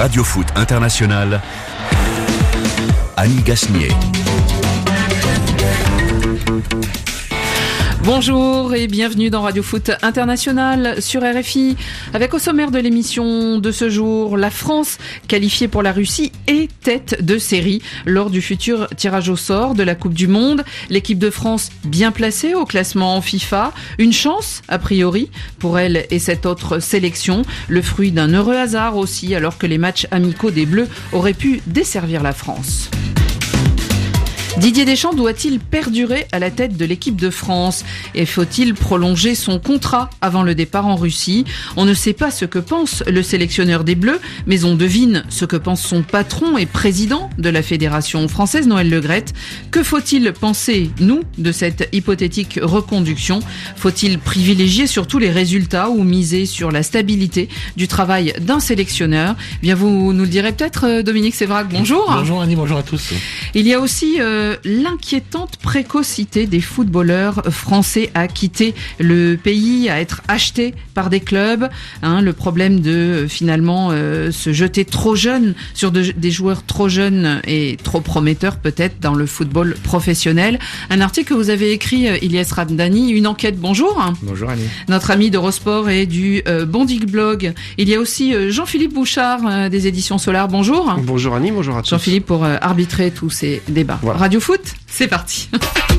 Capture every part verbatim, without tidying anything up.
Radio Foot International, Annie Gasnier. Bonjour et bienvenue dans Radio Foot International sur R F I. Avec au sommaire de l'émission de ce jour, la France qualifiée pour la Russie et tête de série lors du futur tirage au sort de la Coupe du Monde. L'équipe de France bien placée au classement FIFA. Une chance, a priori, pour elle et cette autre sélection. Le fruit d'un heureux hasard aussi, alors que les matchs amicaux des Bleus auraient pu desservir la France. Didier Deschamps doit-il perdurer à la tête de l'équipe de France ? Et faut-il prolonger son contrat avant le départ en Russie ? On ne sait pas ce que pense le sélectionneur des Bleus, mais on devine ce que pense son patron et président de la Fédération française, Noël Le Graët. Que faut-il penser, nous, de cette hypothétique reconduction ? Faut-il privilégier surtout les résultats ou miser sur la stabilité du travail d'un sélectionneur ? Bien, vous nous le direz peut-être, Dominique Sévrac. Bonjour. Bonjour Annie, bonjour à tous. Il y a aussi... Euh, l'inquiétante précocité des footballeurs français à quitter le pays, à être achetés par des clubs. Hein, le problème de finalement euh, se jeter trop jeune sur de, des joueurs trop jeunes et trop prometteurs peut-être dans le football professionnel. Un article que vous avez écrit, euh, Ilyes Ramdani, une enquête. Bonjour. Bonjour Annie. Notre ami d'Eurosport et du euh, Bondig Blog. Il y a aussi euh, Jean-Philippe Bouchard euh, des éditions Solar. Bonjour. Bonjour Annie, bonjour à tous. Jean-Philippe pour euh, arbitrer tous ces débats. Voilà. Radio Foot, c'est parti.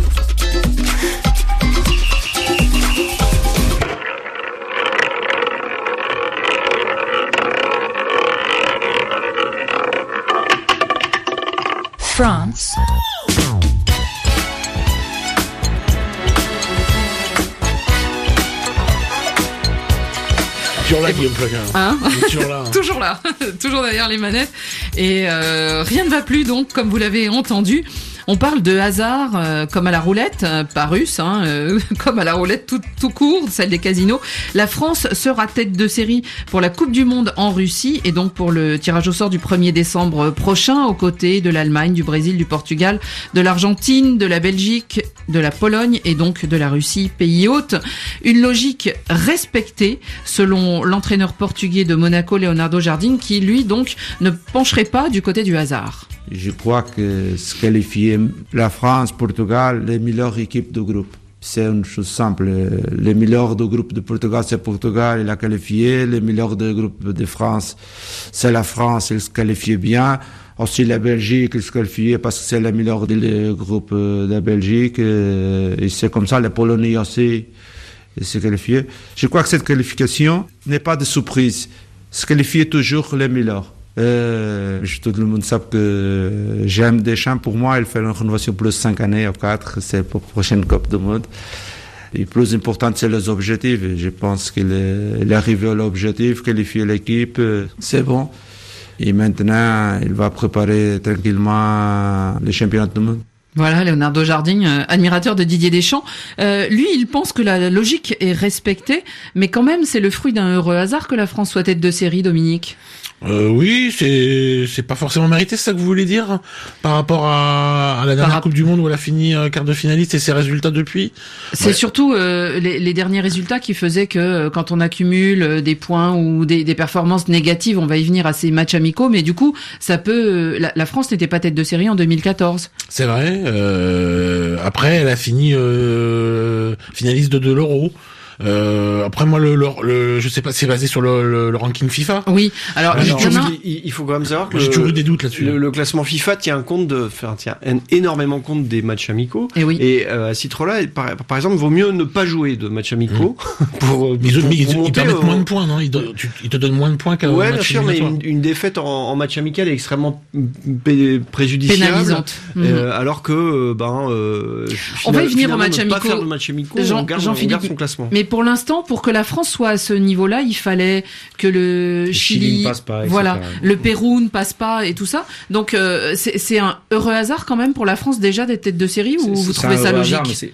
France. Toujours là, Guillaume Plaquin. Hein toujours là. toujours là. Toujours derrière les manettes. Et euh, rien ne va plus donc, comme vous l'avez entendu. On parle de hasard euh, comme à la roulette, euh, pas russe, hein, euh, comme à la roulette tout, tout court, celle des casinos. La France sera tête de série pour la Coupe du Monde en Russie et donc pour le tirage au sort du premier décembre prochain, aux côtés de l'Allemagne, du Brésil, du Portugal, de l'Argentine, de la Belgique, de la Pologne et donc de la Russie, pays hôte. Une logique respectée selon l'entraîneur portugais de Monaco, Leonardo Jardim, qui lui donc ne pencherait pas du côté du hasard. Je crois que se qualifier la France, Portugal, les meilleures équipes du groupe. C'est une chose simple. Les meilleurs du groupe de Portugal, c'est Portugal, il a qualifié. Les meilleurs du groupe de France, c'est la France, il se qualifie bien. Aussi la Belgique, il se qualifie parce que c'est le meilleur du groupe de la Belgique. Et c'est comme ça, la Pologne aussi, il s'est qualifié. Je crois que cette qualification n'est pas de surprise. Se qualifier toujours les meilleurs. Euh, tout le monde sait que j'aime Deschamps. Pour moi, il fait une rénovation plus cinq années ou quatre. C'est pour la prochaine Coupe du Monde. Et plus important, c'est les objectifs. Je pense qu'il est, il est arrivé à l'objectif, qualifier l'équipe, c'est bon. Et maintenant, il va préparer tranquillement les championnats du monde. Voilà, Leonardo Jardim, euh, admirateur de Didier Deschamps. Euh, lui, il pense que la logique est respectée, mais quand même, c'est le fruit d'un heureux hasard que la France soit tête de série, Dominique. Euh, oui, c'est c'est pas forcément mérité, c'est ça que vous voulez dire, par rapport à, à la dernière Par... Coupe du Monde où elle a fini euh, quart de finaliste et ses résultats depuis. C'est ouais. surtout euh, les, les derniers résultats qui faisaient que euh, quand on accumule euh, des points ou des, des performances négatives, on va y venir à ces matchs amicaux, mais du coup, ça peut. Euh, la, la France n'était pas tête de série en deux mille quatorze. C'est vrai. Euh, après, elle a fini euh, finaliste de, de l'Euro. Euh, après moi le, le, le je sais pas, c'est basé sur le, le, le ranking FIFA. Oui. Alors, alors demain... il, il faut quand même savoir que j'ai toujours eu des doutes là-dessus. Le, le classement FIFA tient compte de, enfin tient énormément compte des matchs amicaux. Et oui. Et euh, à ce titre-là, par, par exemple, il vaut mieux ne pas jouer de matchs amicaux mmh. pour. Mais ils, pour, ils, pour ils permettent euh, moins de points, non? Ils, do, tu, ils te donnent moins de points qu'un ouais, match. Ouais, bien sûr, mais une, une défaite en, en match amical est extrêmement p- préjudiciable. Pénalisante. Euh, mmh. Alors que ben. Euh, on va y venir au match amicaux. amicaux. Pas faire de match amicaux. Jean, on garde, Jean on Philippe, garde son classement. Mais pour l'instant, pour que la France soit à ce niveau-là, il fallait que le, le Chili, Chili ne passe pas, voilà, le Pérou ne passe pas et tout ça. Donc euh, c'est, c'est un heureux hasard quand même pour la France déjà d'être tête de série, ou c'est, vous c'est trouvez ça logique? hasard, mais c'est...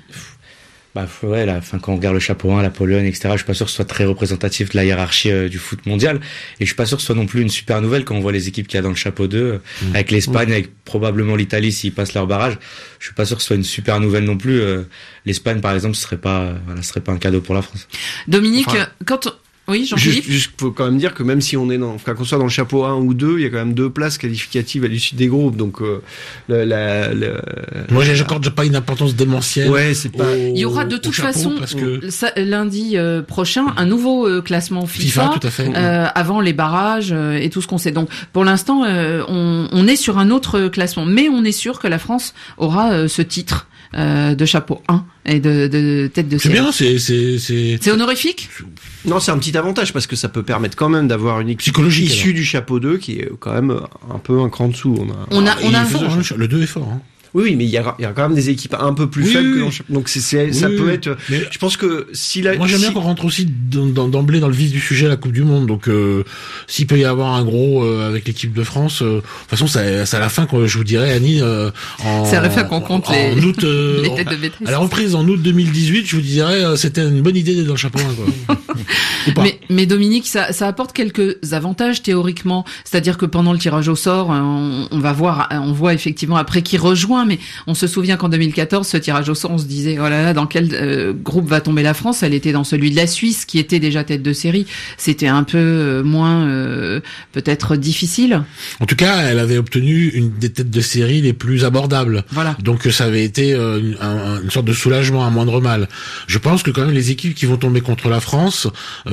Bah ouais, là, enfin, quand on regarde le chapeau un, la Pologne, et cetera, je suis pas sûr que ce soit très représentatif de la hiérarchie euh, du foot mondial. Et je suis pas sûr que ce soit non plus une super nouvelle quand on voit les équipes qu'il y a dans le chapeau deux, euh, mmh. avec l'Espagne, mmh. avec probablement l'Italie s'ils passent leur barrage. Je suis pas sûr que ce soit une super nouvelle non plus. Euh, L'Espagne, par exemple, ce serait pas, voilà, ce serait pas un cadeau pour la France. Dominique, enfin... quand Oui, Jean-Philippe. Juste, juste, faut quand même dire que même si on est dans, enfin, qu'on soit dans le chapeau un ou deux, il y a quand même deux places qualificatives à l'issue des groupes, donc euh, la, la, la... Moi, j'accorde pas une importance démentielle. Ouais, c'est pas. Il y aura de toute façon que... ça, lundi euh, prochain un nouveau euh, classement FIFA, FIFA tout à fait. Euh, avant les barrages euh, et tout ce qu'on sait. Donc pour l'instant, euh, on, on est sur un autre classement, mais on est sûr que la France aura euh, ce titre euh, de chapeau un et de, de tête de série. C'est bien, c'est c'est c'est. C'est honorifique. Non, c'est un petit avantage parce que ça peut permettre quand même d'avoir une équipe psychologique issue du chapeau deux qui est quand même un peu un cran dessous. On a, on a, on a il est fort, hein, le deux est fort. Hein. Oui, oui, mais il y a, il y a quand même des équipes un peu plus oui, faibles oui. que dans le chapeau. Donc c'est, c'est ça oui, peut être. Mais je pense que si la. Moi j'aime si... bien qu'on rentre aussi dans, dans, d'emblée dans le vif du sujet, la Coupe du Monde. Donc euh, s'il peut y avoir un gros euh, avec l'équipe de France, euh, de toute façon c'est, c'est à la fin que je vous dirais, Annie. Euh, en, c'est à la fin qu'on compte en, les, en août, euh, les têtes de maîtresse. À la reprise en août deux mille dix-huit, je vous dirais, euh, c'était une bonne idée d'être dans le chapeau un, quoi. mais, mais Dominique, ça, ça apporte quelques avantages théoriquement. C'est-à-dire que pendant le tirage au sort, on, on va voir, on voit effectivement après qui rejoint, mais on se souvient qu'en deux mille quatorze, ce tirage au sort, on se disait, oh là là, dans quel euh, groupe va tomber la France? Elle était dans celui de la Suisse, qui était déjà tête de série. C'était un peu euh, moins, euh, peut-être difficile. En tout cas, elle avait obtenu une des têtes de série les plus abordables. Voilà. Donc ça avait été euh, une, un, une sorte de soulagement, un moindre mal. Je pense que quand même les équipes qui vont tomber contre la France,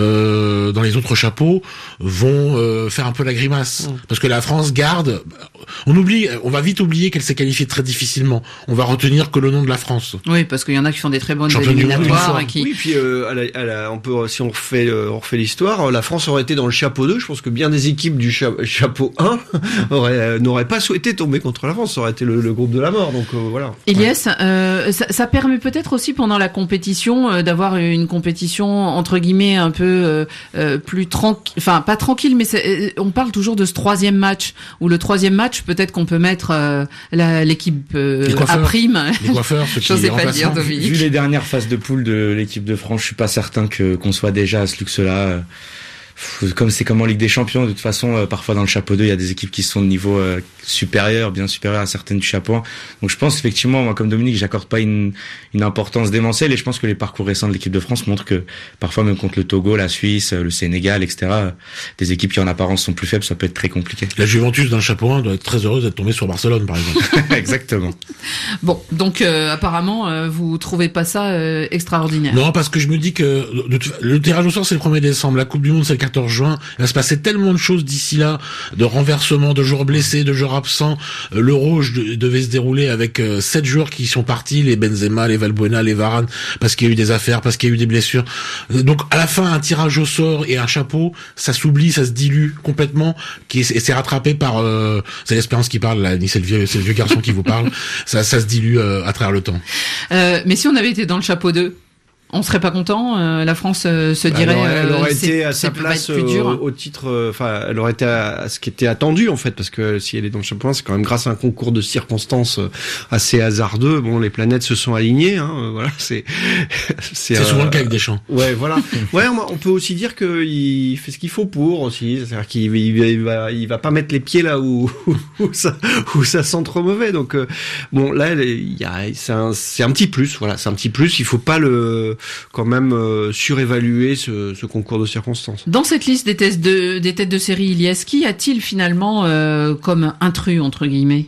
euh, dans les autres chapeaux, vont euh, faire un peu la grimace. Mmh. Parce que la France garde... On oublie, on va vite oublier qu'elle s'est qualifiée très difficilement. On va retenir que le nom de la France. Oui, parce qu'il y en a qui font des très bonnes Champion éliminatoires et qui. Oui, puis euh, à la, à la, on peut, si on refait, euh, on refait l'histoire, la France aurait été dans le chapeau deux. Je pense que bien des équipes du cha- chapeau un auraient, euh, n'auraient pas souhaité tomber contre la France. Ça aurait été le, le groupe de la mort. Donc euh, voilà. Elias, ouais. euh, ça, ça permet peut-être aussi pendant la compétition euh, d'avoir une compétition entre guillemets un peu euh, euh, plus tranquille, enfin pas tranquille, mais c'est, on parle toujours de ce troisième match où le troisième match peut-être qu'on peut mettre euh, la, l'équipe euh, à prime. Les coiffeurs, ceux qui J'osais pas dire, Dominique. Vu les dernières phases de poule de l'équipe de France, je suis pas certain que qu'on soit déjà à ce luxe-là. Comme c'est comme en Ligue des Champions, de toute façon, euh, parfois dans le chapeau deux, il y a des équipes qui sont de niveau euh, supérieur, bien supérieur à certaines du chapeau un. Donc je pense effectivement, moi comme Dominique, j'accorde pas une, une importance démentielle, et je pense que les parcours récents de l'équipe de France montrent que parfois même contre le Togo, la Suisse, le Sénégal, et cetera, des équipes qui en apparence sont plus faibles, ça peut être très compliqué. La Juventus dans le chapeau un doit être très heureuse d'être tombée sur Barcelone, par exemple. Exactement. Bon, donc euh, apparemment, euh, vous trouvez pas ça euh, extraordinaire? Non, parce que je me dis que le, le tirage au sort c'est le premier décembre, la Coupe du Monde c'est le quatorze juin, il va se passer tellement de choses d'ici là, de renversements, de joueurs blessés, de joueurs absents. L'Euro devait se dérouler avec sept joueurs qui sont partis, les Benzema, les Valbuena, les Varane, parce qu'il y a eu des affaires, parce qu'il y a eu des blessures. Donc à la fin, un tirage au sort et un chapeau, ça s'oublie, ça se dilue complètement, qui est, et c'est rattrapé par euh, c'est l'Espérance qui parle, là, c'est le vieux, c'est le vieux garçon qui vous parle. Ça, ça se dilue euh, à travers le temps. Euh, mais si on avait été dans le chapeau deux, on serait pas content. Euh, la France euh, se dirait. Elle aurait, elle aurait euh, été à sa place plus dur. Au, au titre. Enfin, euh, elle aurait été à, à ce qui était attendu en fait, parce que si elle est dans le chapeau un, c'est quand même grâce à un concours de circonstances assez hasardeux. Bon, les planètes se sont alignées. Hein, voilà, c'est. C'est, c'est euh, souvent le cas avec Deschamps. Ouais, voilà. Ouais, on, on peut aussi dire qu'il fait ce qu'il faut pour aussi. C'est-à-dire qu'il il, il va, il va pas mettre les pieds là où où ça où ça sent trop mauvais. Donc euh, bon, là, il y a, c'est un, c'est un petit plus. Voilà, c'est un petit plus. Il faut pas le quand même euh, surévaluer ce, ce concours de circonstances. Dans cette liste des, tests de, des têtes de série, Ilias, qui a-t-il finalement euh, comme intrus, entre guillemets?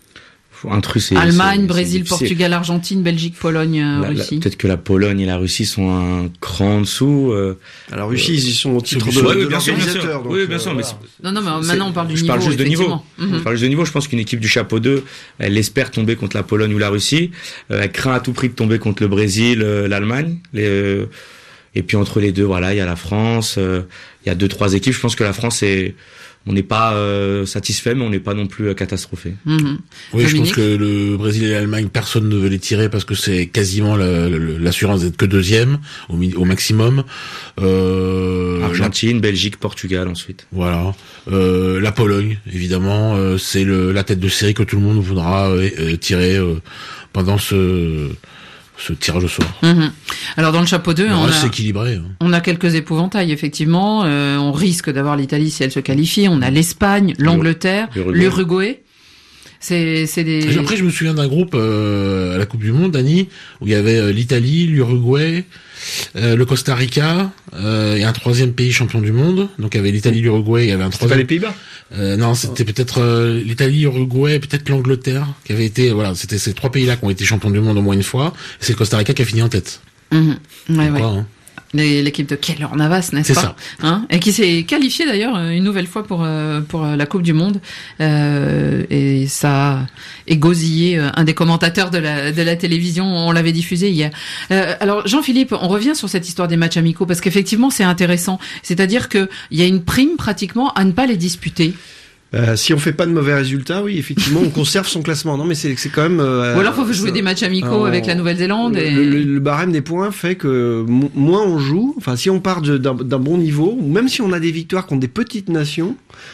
Intrus, c'est Allemagne, c'est, Brésil, c'est, Portugal, Argentine, Belgique, Pologne, euh, la, Russie. La, peut-être que la Pologne et la Russie sont un cran en dessous. Euh, la Russie, euh, ils y sont au titre de, ouais, de bien l'organisateur. Sûr, donc, oui, bien euh, sûr. voilà. Mais non, non, mais maintenant on parle du je niveau. Parle juste de niveau. Mm-hmm. Je parle juste de niveau. Je pense qu'une équipe du chapeau deux, elle espère tomber contre la Pologne ou la Russie. Euh, elle craint à tout prix de tomber contre le Brésil, euh, l'Allemagne. Les, euh, et puis entre les deux, voilà, il y a la France. Euh, il y a deux, trois équipes. Je pense que la France est on n'est pas euh, satisfait, mais on n'est pas non plus euh, catastrophé. Mmh. Oui, Dominique, je pense que le Brésil et l'Allemagne, personne ne veut les tirer parce que c'est quasiment la, la, l'assurance d'être que deuxième au, au maximum. Euh, Argentine, la... Belgique, Portugal ensuite. Voilà. Euh, la Pologne, évidemment, euh, c'est le, la tête de série que tout le monde voudra euh, tirer euh, pendant ce... ce tirage au sort. Mmh. Alors dans le chapeau deux, on, reste a, équilibré, hein. on a quelques épouvantails effectivement. Euh, on risque d'avoir l'Italie si elle se qualifie. On a l'Espagne, l'Angleterre, l'Uruguay. C'est, c'est des. Après, je me souviens d'un groupe euh, à la Coupe du Monde, Dani, où il y avait euh, l'Italie, l'Uruguay, euh, le Costa Rica euh, et un troisième pays champion du monde. Donc il y avait l'Italie, l'Uruguay, il y avait un troisième. C'était pas les Pays-Bas. Euh, non, c'était peut-être euh, l'Italie, l'Uruguay, peut-être l'Angleterre qui avait été. Voilà, c'était ces trois pays-là qui ont été champions du monde au moins une fois. Et c'est le Costa Rica qui a fini en tête. Mmh. Ouais, ouais. Quoi, hein. L'équipe de Keylor Navas, n'est-ce C'est pas ça. Hein, et qui s'est qualifiée d'ailleurs une nouvelle fois pour euh, pour la Coupe du Monde. Euh, et ça a égosillé un des commentateurs de la de la télévision. On l'avait diffusé hier. Euh, alors Jean-Philippe, on revient sur cette histoire des matchs amicaux parce qu'effectivement c'est intéressant. C'est-à-dire que il y a une prime pratiquement à ne pas les disputer. Euh, si on fait pas de mauvais résultats, oui, effectivement, on conserve son classement. Non, mais c'est c'est quand même. Euh, Ou alors faut jouer ça, des matchs amicaux euh, avec la Nouvelle-Zélande. Le, Et... le, le barème des points fait que mo- moins on joue. Enfin, si on part de- d'un d'un bon niveau, ou même si on a des victoires contre des petites nations,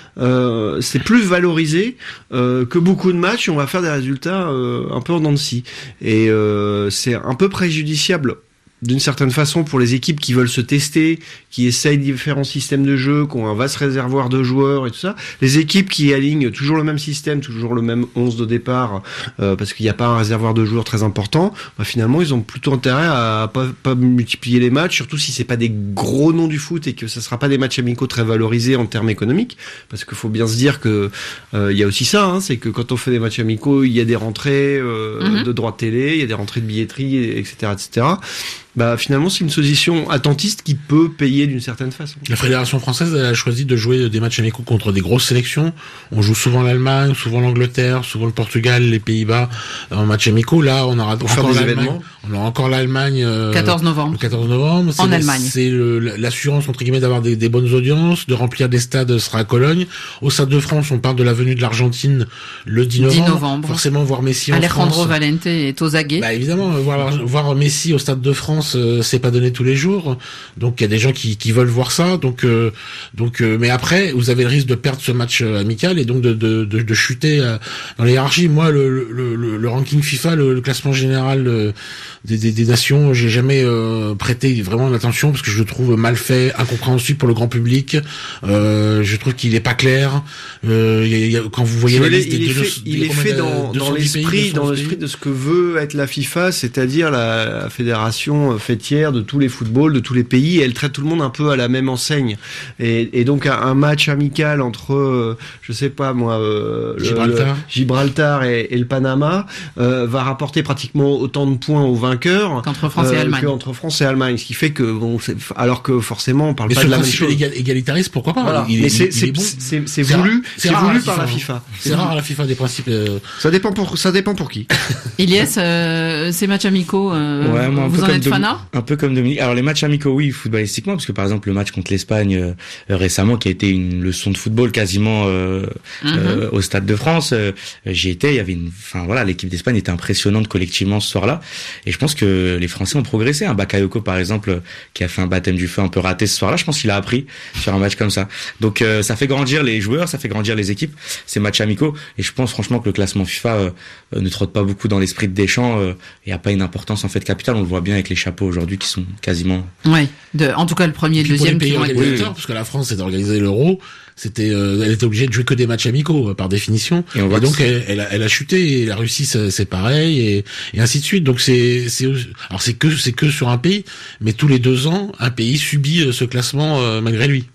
euh, c'est plus valorisé euh, que beaucoup de matchs. On va faire des résultats euh, un peu en dents de scie, et euh, c'est un peu préjudiciable. D'une certaine façon pour les équipes qui veulent se tester, qui essayent différents systèmes de jeu, qui ont un vaste réservoir de joueurs et tout ça. Les équipes qui alignent toujours le même système, toujours le même onze de départ, euh, parce qu'il n'y a pas un réservoir de joueurs très important, bah finalement ils ont plutôt intérêt à pas, pas multiplier les matchs, surtout si c'est pas des gros noms du foot et que ça sera pas des matchs amicaux très valorisés en termes économiques, parce qu'il faut bien se dire que euh, il y a aussi ça, hein, c'est que quand on fait des matchs amicaux, il y a des rentrées euh, mm-hmm. de droits de télé, il y a des rentrées de billetterie, et cetera, et cetera. Bah finalement c'est une solution attentiste qui peut payer d'une certaine façon. La Fédération française elle a choisi de jouer des matchs amicaux contre des grosses sélections. On joue souvent l'Allemagne, souvent l'Angleterre, souvent le Portugal, les Pays-Bas en matchs amicaux. Là on aura pour encore faire des l'Allemagne. événements. On aura encore l'Allemagne euh, quatorze novembre. Le quatorze novembre. C'est en le, Allemagne. C'est le, l'assurance entre guillemets d'avoir des, des bonnes audiences, de remplir des stades sera à Cologne. Au Stade de France on parle de la venue de l'Argentine le dix novembre. dix novembre. Forcément voir Messi en Alejandro France. Valente est aux aguets. Bah évidemment voir voir Messi au Stade de France euh, c'est pas donné tous les jours, donc il y a des gens qui, qui veulent voir ça, donc euh, donc euh, mais après vous avez le risque de perdre ce match euh, amical et donc de de de, de chuter euh, dans les hiérarchies. Moi le le le, le ranking FIFA, le, le classement général euh, des, des des nations, j'ai jamais euh, prêté vraiment d'attention parce que je le trouve mal fait, incompréhensible pour le grand public. Euh, je trouve qu'il est pas clair. Euh, y a, y a, quand vous voyez la liste il des est deux, fait, il est fait dans dans l'esprit dans l'esprit de ce que veut être la FIFA, c'est-à-dire la, la fédération fêtière de tous les footballs de tous les pays, et elle traite tout le monde un peu à la même enseigne. Et, et donc un, un match amical entre, euh, je sais pas moi, euh, Gibraltar, le, le Gibraltar et, et le Panama euh, va rapporter pratiquement autant de points aux vainqueurs qu'entre France et euh, Allemagne. Qu'entre France et Allemagne, ce qui fait que bon, c'est, alors que forcément on parle mais pas de la même chose. Mais ce principe égalitariste, pourquoi pas voilà. il, Mais il, c'est, il c'est, est bon. c'est, c'est, c'est voulu, c'est, c'est voulu par la FIFA. C'est, c'est rare à la FIFA des principes. Euh... Ça dépend pour, ça dépend pour qui. Ilyes, euh, ces matchs amicaux, euh, ouais, moi, vous en êtes Domi- fanat? Un peu comme Dominique. Alors les matchs amicaux, oui, footballistiquement, parce que par exemple le match contre l'Espagne euh, récemment, qui a été une leçon de football quasiment euh, mm-hmm. euh, au Stade de France, euh, j'y étais. Il y avait une, enfin voilà, l'équipe d'Espagne était impressionnante collectivement ce soir-là, et je pense que les Français ont progressé. Un Bakayoko par exemple, qui a fait un baptême du feu un peu raté ce soir-là, je pense qu'il a appris sur un match comme ça. Donc euh, ça fait grandir les joueurs, ça fait grandir les équipes, ces matchs amicaux, et je pense franchement que le classement FIFA euh, ne trotte pas beaucoup dans l'esprit de Deschamps euh, et a pas une importance en fait capitale. On le voit bien avec les chapeaux aujourd'hui qui sont quasiment. Ouais. De, en tout cas, le premier et le deuxième. Pour les pays organisateurs, été... parce que la France s'est organisée l'Euro, c'était, euh, elle était obligée de jouer que des matchs amicaux euh, par définition. Et, et donc elle, elle, a, elle a chuté. Et la Russie c'est, c'est pareil et, et ainsi de suite. Donc c'est, c'est, alors c'est que c'est que sur un pays, mais tous les deux ans, un pays subit ce classement euh, malgré lui.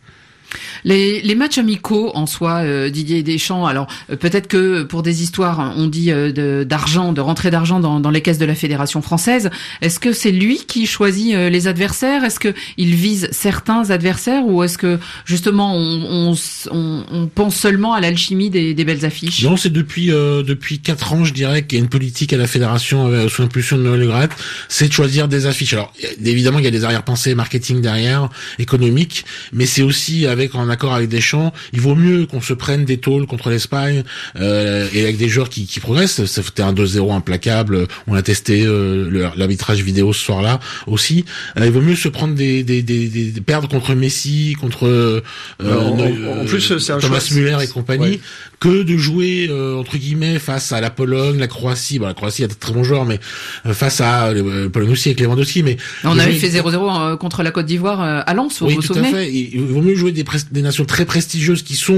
Les, les matchs amicaux en soi, euh, Didier Deschamps, alors euh, peut-être que pour des histoires, on dit euh, de, d'argent, de rentrée d'argent dans, dans les caisses de la Fédération française, est-ce que c'est lui qui choisit euh, les adversaires? Est-ce que il vise certains adversaires ou est-ce que justement on, on, on, on pense seulement à l'alchimie des, des belles affiches? Non, c'est depuis euh, depuis quatre ans, je dirais, qu'il y a une politique à la Fédération euh, sous l'impulsion de Noël Le Graët, c'est de choisir des affiches. Alors évidemment, il y a des arrière-pensées marketing derrière, économiques, mais c'est aussi avec en accord avec Deschamps, il vaut mieux qu'on se prenne des tôles contre l'Espagne euh, et avec des joueurs qui, qui progressent. C'était un deux zéro implacable. On a testé euh, le, l'arbitrage vidéo ce soir-là aussi. Euh, il vaut mieux se prendre des, des, des, des, des perdre contre Messi, contre euh, en, euh, en plus, c'est un Thomas choix, Müller et compagnie, ouais. que de jouer euh, entre guillemets face à la Pologne, la Croatie. Bon, la Croatie a de très bons joueurs, mais euh, face à euh, Pologne aussi avec Lewandowski. Mais on avait fait zéro zéro euh, contre la Côte d'Ivoire euh, à Lens, vous oui, vous tout souvenez? à fait. Il vaut mieux jouer des, pré- des nations très prestigieuses qui sont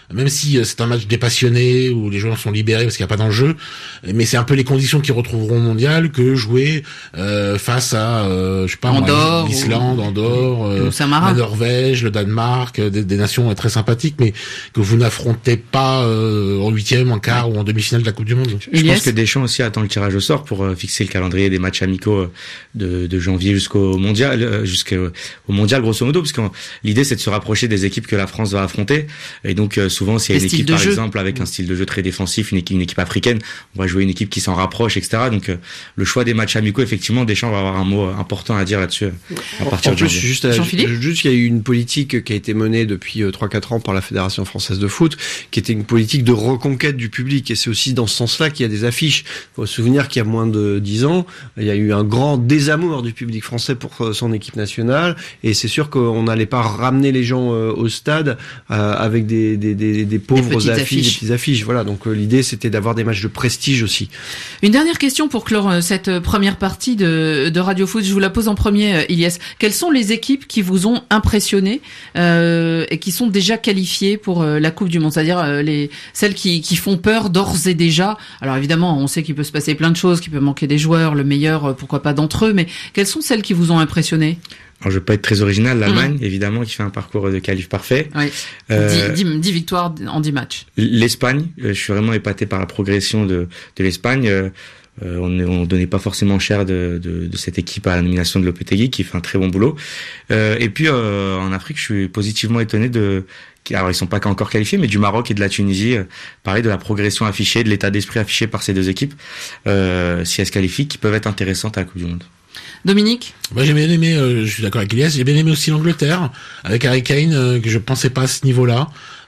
même si c'est un match dépassionné où les joueurs sont libérés parce qu'il n'y a pas d'enjeu, mais c'est un peu les conditions qu'ils retrouveront au mondial que jouer euh, face à, euh, je sais pas, Andorre, l'Islande, Andorre, euh, la Norvège, le Danemark, des, des nations très sympathiques, mais que vous n'affrontez pas euh, en huitième, en quart ou en demi-finale de la Coupe du Monde. Je pense que Deschamps aussi attend le tirage au sort pour euh, fixer le calendrier des matchs amicaux de, de janvier jusqu'au mondial, euh, jusqu'au au mondial grosso modo, parce que l'idée c'est de se rapprocher des équipes que la France va affronter, et donc euh, souvent s'il y a une équipe par jeu. exemple avec un style de jeu très défensif, une équipe, une équipe africaine, on va jouer une équipe qui s'en rapproche, et cetera. Donc euh, le choix des matchs amicaux, effectivement, Deschamps va avoir un mot important à dire là-dessus à partir en de plus, janvier. juste, juste, il y a eu une politique qui a été menée depuis trois quatre ans par la Fédération française de foot, qui était une politique de reconquête du public, et c'est aussi dans ce sens-là qu'il y a des affiches. Il faut se souvenir qu'il y a moins de dix ans, il y a eu un grand désamour du public français pour son équipe nationale, et c'est sûr qu'on n'allait pas ramener les gens au stade euh, avec des, des, des, des pauvres des affiches, affiches, des petites affiches. Voilà, donc euh, l'idée c'était d'avoir des matchs de prestige aussi. Une dernière question pour clore euh, cette première partie de, de Radio Foot. Je vous la pose en premier, euh, Ilyes. Quelles sont les équipes qui vous ont impressionné euh, et qui sont déjà qualifiées pour euh, la Coupe du Monde, c'est-à-dire euh, les celles qui, qui font peur d'ores et déjà. Alors évidemment, on sait qu'il peut se passer plein de choses, qu'il peut manquer des joueurs, le meilleur, euh, pourquoi pas d'entre eux, mais quelles sont celles qui vous ont impressionné? Alors, je vais pas être très original, l'Allemagne, mmh. évidemment, qui fait un parcours de qualif parfait. Oui. Euh, dix, dix, dix victoires en dix matchs. L'Espagne, je suis vraiment épaté par la progression de, de l'Espagne. Euh, on on donnait pas forcément cher de, de, de cette équipe à la nomination de Lopetegui, qui fait un très bon boulot. Euh, et puis, euh, en Afrique, je suis positivement étonné de... Alors, ils sont pas encore qualifiés, mais du Maroc et de la Tunisie, euh, pareil, de la progression affichée, de l'état d'esprit affiché par ces deux équipes, euh, si elles se qualifient, qui peuvent être intéressantes à la Coupe du Monde. Dominique? Moi, j'ai bien aimé, euh, je suis d'accord avec Ilyes, j'ai bien aimé aussi l'Angleterre, avec Harry Kane, euh, que je pensais pas à ce niveau-là.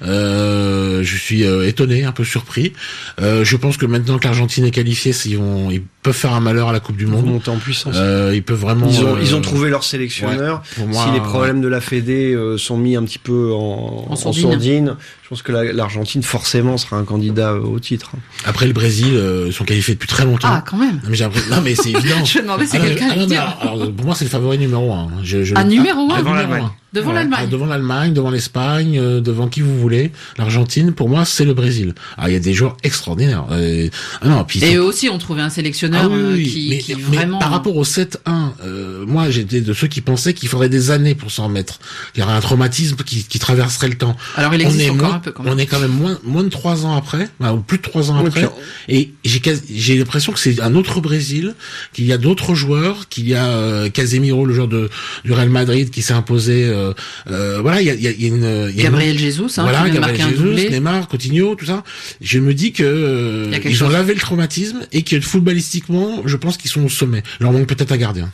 Euh, je suis euh, étonné, un peu surpris. Euh, je pense que maintenant que l'Argentine est qualifiée, ils vont, ils peuvent faire un malheur à la Coupe du Monde. Ils vont monter en puissance. Euh, ils peuvent vraiment. Ils ont, euh, ils ont trouvé leur sélectionneur. Ouais, moi, si les problèmes de la Fédé euh, sont mis un petit peu en, en, sourdine. en sourdine, je pense que la, l'Argentine forcément sera un candidat au titre. Après le Brésil, euh, ils sont qualifiés depuis très longtemps. Ah, quand même. Non mais, j'ai non, mais c'est évident. Je me demandais si ah, quelqu'un allait ah, dire. Alors, alors, pour moi, c'est le favori numéro un. Je, je ah, numéro un devant l'Allemagne. Devant ouais, l'Allemagne. Devant l'Allemagne, devant l'Espagne, euh, devant qui vous voulez. L'Argentine, pour moi, c'est le Brésil. Ah, il y a des joueurs extraordinaires. Euh, ah non, puis et sont... eux aussi ont trouvé un sélectionneur ah, oui, oui, euh, qui, mais, qui mais vraiment... par rapport au sept un, euh, moi j'étais de ceux qui pensaient qu'il faudrait des années pour s'en remettre. Il y aurait un traumatisme qui, qui traverserait le temps. Alors il existe on est encore moins, un peu quand même. On est quand même moins, moins de trois ans après, ou plus de trois ans oui, après. Puis... Et j'ai, j'ai l'impression que c'est un autre Brésil, qu'il y a d'autres joueurs, qu'il y a euh, Casemiro, le joueur de, du Real Madrid, qui s'est imposé. Euh, euh, voilà, il y a, il y a, il y a une... Il y a Gabriel une... Jesus, hein, voilà, qui vient Gabriel de marquer un doublé. Jesus, Neymar, Coutinho, tout ça. Je me dis que euh, ils chose. ont lavé le traumatisme et que footballistiquement, je pense qu'ils sont au sommet. Il leur manque peut-être un gardien.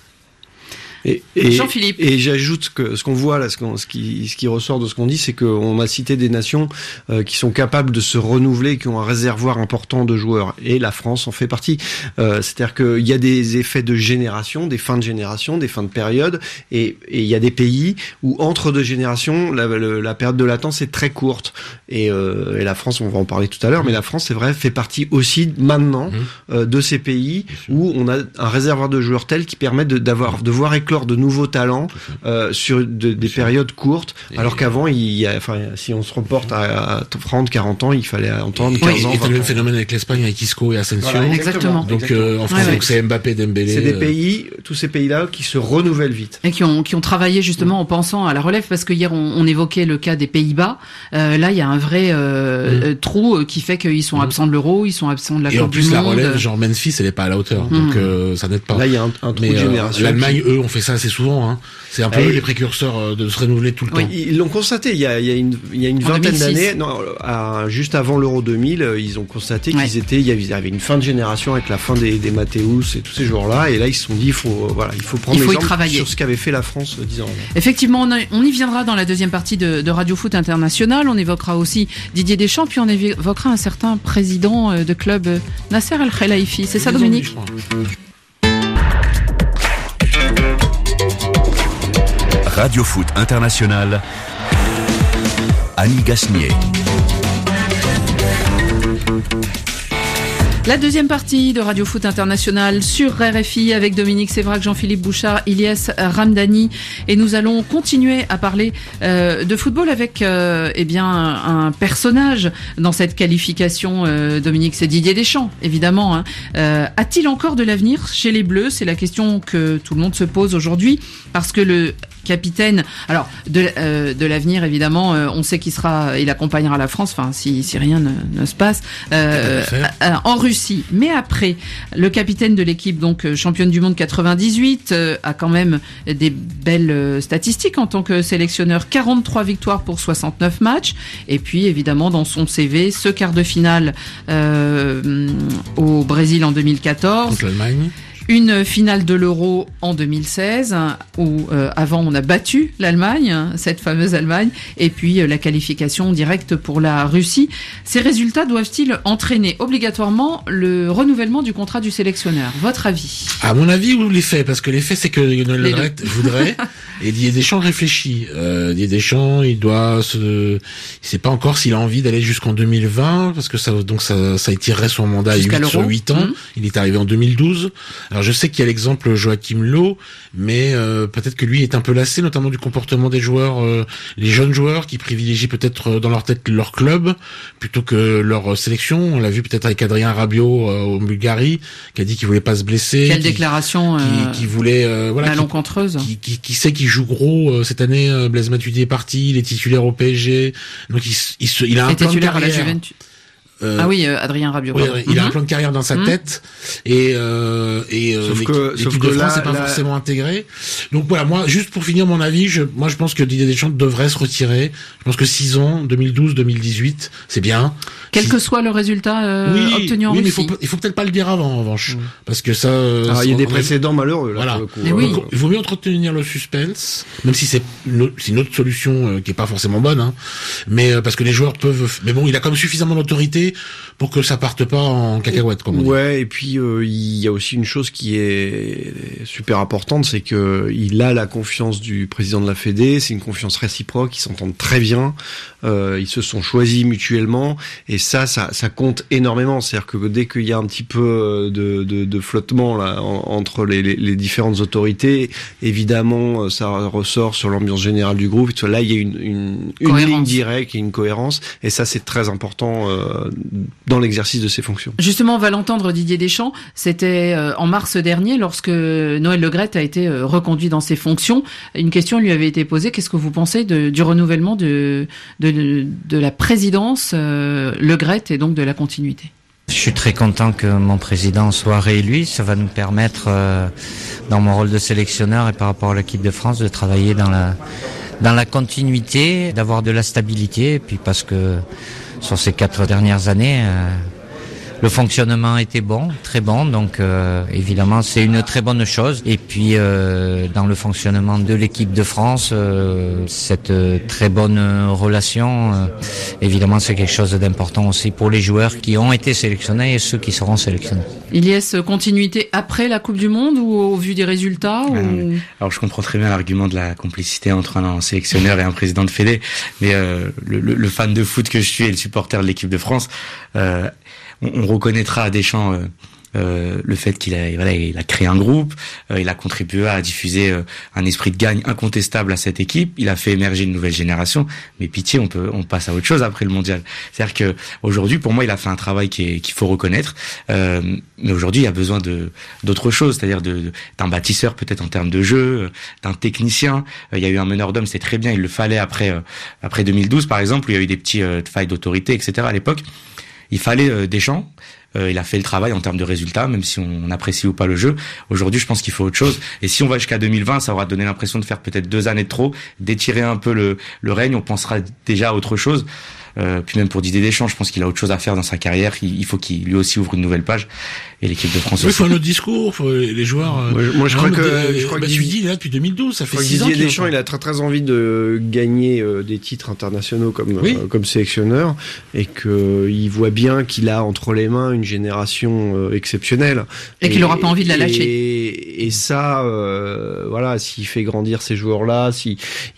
Et, et, Jean-Philippe. Et j'ajoute que ce qu'on voit là, ce, qu'on, ce, qui, ce qui ressort de ce qu'on dit, c'est qu'on a cité des nations euh, qui sont capables de se renouveler, qui ont un réservoir important de joueurs. Et la France en fait partie. Euh, c'est-à-dire qu'il y a des effets de génération, des fins de génération, des fins de période. Et, et il y a des pays où entre deux générations, la, la, la période de latence est très courte. Et, euh, et la France, on va en parler tout à l'heure, mais la France, c'est vrai, fait partie aussi maintenant mmh. euh, de ces pays où on a un réservoir de joueurs tel qui permet de, d'avoir, de voir éclore de nouveaux talents euh, sur de, des périodes courtes, et alors qu'avant, il y a, enfin, si on se reporte à, à trente, quarante ans, il fallait entendre quinze oui, ans. Et t'as le même phénomène avec l'Espagne, avec Isco et Asensio. Voilà, exactement. Donc euh, en France, ouais, donc ouais. c'est Mbappé, Dembélé. C'est des pays, tous ces pays-là, qui se renouvellent vite et qui ont qui ont travaillé justement en pensant à la relève, parce que hier on, on évoquait le cas des Pays-Bas. Euh, là, il y a un vrai euh, mmh. trou qui fait qu'ils sont mmh. absents de l'Euro, ils sont absents de la Coupe du Monde. Et en plus, la relève, genre Memphis, elle est pas à la hauteur, mmh. donc euh, ça n'aide pas. Là, il y a un, un trou Mais, de génération. Euh, L'Allemagne, eux, ont fait ça assez souvent. Hein. C'est un peu et... les précurseurs de se renouveler tout le oui. temps. Ils l'ont constaté. Il y a, il y a une, il y a une en vingtaine deux mille six. d'années, non, à, juste avant l'Euro deux mille, ils ont constaté ouais. qu'ils étaient, il y avait une fin de génération avec la fin des, des Mathéus et tous ces joueurs-là. Et là, ils se sont dit, il faut, voilà, il faut prendre il faut l'exemple sur ce qu'avait fait la France dix ans avant. Effectivement, on, a, on y viendra dans la deuxième partie de, de Radio Foot International. On évoquera aussi Didier Deschamps, puis on évoquera un certain président de club, Nasser Al-Khelaifi. C'est ça, Dominique? Radio Foot International, Annie Gasnier. La deuxième partie de Radio Foot International sur R F I avec Dominique Sévrac, Jean-Philippe Bouchard, Ilyes Ramdani, et nous allons continuer à parler euh, de football avec euh, eh bien un personnage dans cette qualification. Euh, Dominique, c'est Didier Deschamps, évidemment. Hein. Euh, a-t-il encore de l'avenir chez les Bleus? C'est la question que tout le monde se pose aujourd'hui, parce que le capitaine, alors de, euh, de l'avenir évidemment, euh, on sait qu'il sera, il accompagnera la France, enfin si, si rien ne, ne se passe, euh, euh, en Russie. Mais après, le capitaine de l'équipe, donc championne du monde quatre-vingt-dix-huit, euh, a quand même des belles euh, statistiques en tant que sélectionneur, quarante-trois victoires pour soixante-neuf matchs, et puis évidemment dans son C V, ce quart de finale euh, au Brésil en deux mille quatorze. Contre l'Allemagne. Une finale de l'Euro en deux mille seize, où euh, avant on a battu l'Allemagne, cette fameuse Allemagne, et puis euh, la qualification directe pour la Russie. Ces résultats doivent-ils entraîner obligatoirement le renouvellement du contrat du sélectionneur? Votre avis? À mon avis, ou les faits, parce que les faits, c'est que Noël Le Graët voudrait, et Didier Deschamps réfléchit. Euh, Didier Deschamps, il doit se, il sait pas encore s'il a envie d'aller jusqu'en deux mille vingt, parce que ça, donc ça, ça étirerait son mandat huit sur huit ans. Mmh. Il est arrivé en deux mille douze. Alors je sais qu'il y a l'exemple Joachim Löw, mais euh, peut-être que lui est un peu lassé, notamment du comportement des joueurs, euh, les jeunes joueurs qui privilégient peut-être dans leur tête leur club plutôt que leur sélection. On l'a vu peut-être avec Adrien Rabiot euh, en Bulgarie, qui a dit qu'il voulait pas se blesser. Quelle qui, déclaration qui, euh, qui voulait euh, voilà, malencontreuse. Qui, qui, qui sait qu'il joue gros euh, cette année. Euh, Blaise Matuidi est parti, il est titulaire au P S G, donc il, il, se, il a un plan de carrière. À la Juventus. Euh, ah oui, euh, Adrien Rabiot. Oui, il mm-hmm. a un plan de carrière dans sa mm-hmm. tête, et euh, et euh, l'équipe, que, l'équipe de France n'est pas là... forcément intégrée. Donc voilà, moi, juste pour finir mon avis, je, moi je pense que Didier Deschamps devrait se retirer. Je pense que six ans, deux mille douze, deux mille dix-huit, c'est bien. Quel si... que soit le résultat euh, oui, obtenu en oui, Russie. Mais il faut, il faut peut-être pas le dire avant, en revanche, mm. parce que ça. Alors, il y a des précédents malheureux. Là, voilà. Pour le coup, mais oui. Il vaut mieux entretenir le suspense, même si c'est une autre, c'est une autre solution euh, qui est pas forcément bonne, hein. Mais euh, parce que les joueurs peuvent. Mais bon, il a quand même suffisamment d'autorité pour que ça parte pas en cacahuète, comme on dit. Ouais, et puis euh, il y a aussi une chose qui est super importante, c'est que il a la confiance du président de la Fédé, c'est une confiance réciproque, ils s'entendent très bien, euh, ils se sont choisis mutuellement, et ça, ça, ça compte énormément. C'est-à-dire que dès qu'il y a un petit peu de, de, de flottement là en, entre les, les, les différentes autorités, évidemment, ça ressort sur l'ambiance générale du groupe. Là, il y a une, une, une ligne directe, une cohérence, et ça, c'est très important euh, dans l'exercice de ses fonctions. Justement, on va l'entendre, Didier Deschamps. C'était euh, en mars dernier, lorsque Noël Le Graët a été euh, reconduit dans ses fonctions. Une question lui avait été posée. Qu'est-ce que vous pensez de, du renouvellement de, de, de la présidence euh, Le Graët et donc de la continuité? Je suis très content que mon président soit réélu. Ça va nous permettre, euh, dans mon rôle de sélectionneur et par rapport à l'équipe de France, de travailler dans la, dans la continuité, d'avoir de la stabilité. Et puis parce que sur ces quatre dernières années, euh, le fonctionnement était bon, très bon, donc euh, évidemment c'est une très bonne chose. Et puis euh, dans le fonctionnement de l'équipe de France, euh, cette euh, très bonne relation, euh, évidemment c'est quelque chose d'important aussi pour les joueurs qui ont été sélectionnés et ceux qui seront sélectionnés. Il y a ce continuité après la Coupe du Monde ou au vu des résultats ou... euh, Alors je comprends très bien l'argument de la complicité entre un sélectionneur et un président de fédé, mais euh, le, le, le fan de foot que je suis et le supporter de l'équipe de France, euh, on reconnaîtra à Deschamps euh, euh, le fait qu'il a, voilà, il a créé un groupe, euh, il a contribué à diffuser euh, un esprit de gagne incontestable à cette équipe, il a fait émerger une nouvelle génération, mais pitié, on peut, on passe à autre chose après le mondial. C'est-à-dire que aujourd'hui, pour moi, il a fait un travail qui est, qu'il faut reconnaître, euh, mais aujourd'hui, il y a besoin de d'autre chose, c'est-à-dire de, d'un bâtisseur peut-être en termes de jeu, d'un technicien. Euh, il y a eu un meneur d'hommes, c'est très bien, il le fallait après euh, après deux mille douze par exemple, où il y a eu des petits euh, failles d'autorité, et cetera à l'époque. Il fallait euh, Deschamps, euh, il a fait le travail en termes de résultats, même si on, on apprécie ou pas le jeu. Aujourd'hui, je pense qu'il faut autre chose. Et si on va jusqu'à deux mille vingt, ça aura donné l'impression de faire peut-être deux années de trop, d'étirer un peu le, le règne. On pensera déjà à autre chose. Euh, puis même pour Didier Deschamps, je pense qu'il a autre chose à faire dans sa carrière. Il, il faut qu'il lui aussi ouvre une nouvelle page. Et l'équipe de France. Oui, il faut un autre discours. Faut les joueurs. Moi, je, moi, je crois que de, je crois bah, que tu dis là depuis deux mille douze, ça fait six ans. Didier Deschamps, il a très très envie de gagner euh, des titres internationaux comme oui. euh, comme sélectionneur, et que il voit bien qu'il a entre les mains une génération euh, exceptionnelle. Et, et qu'il n'aura pas envie de la lâcher. Et, et ça, euh, voilà, s'il fait grandir ces joueurs-là, si il,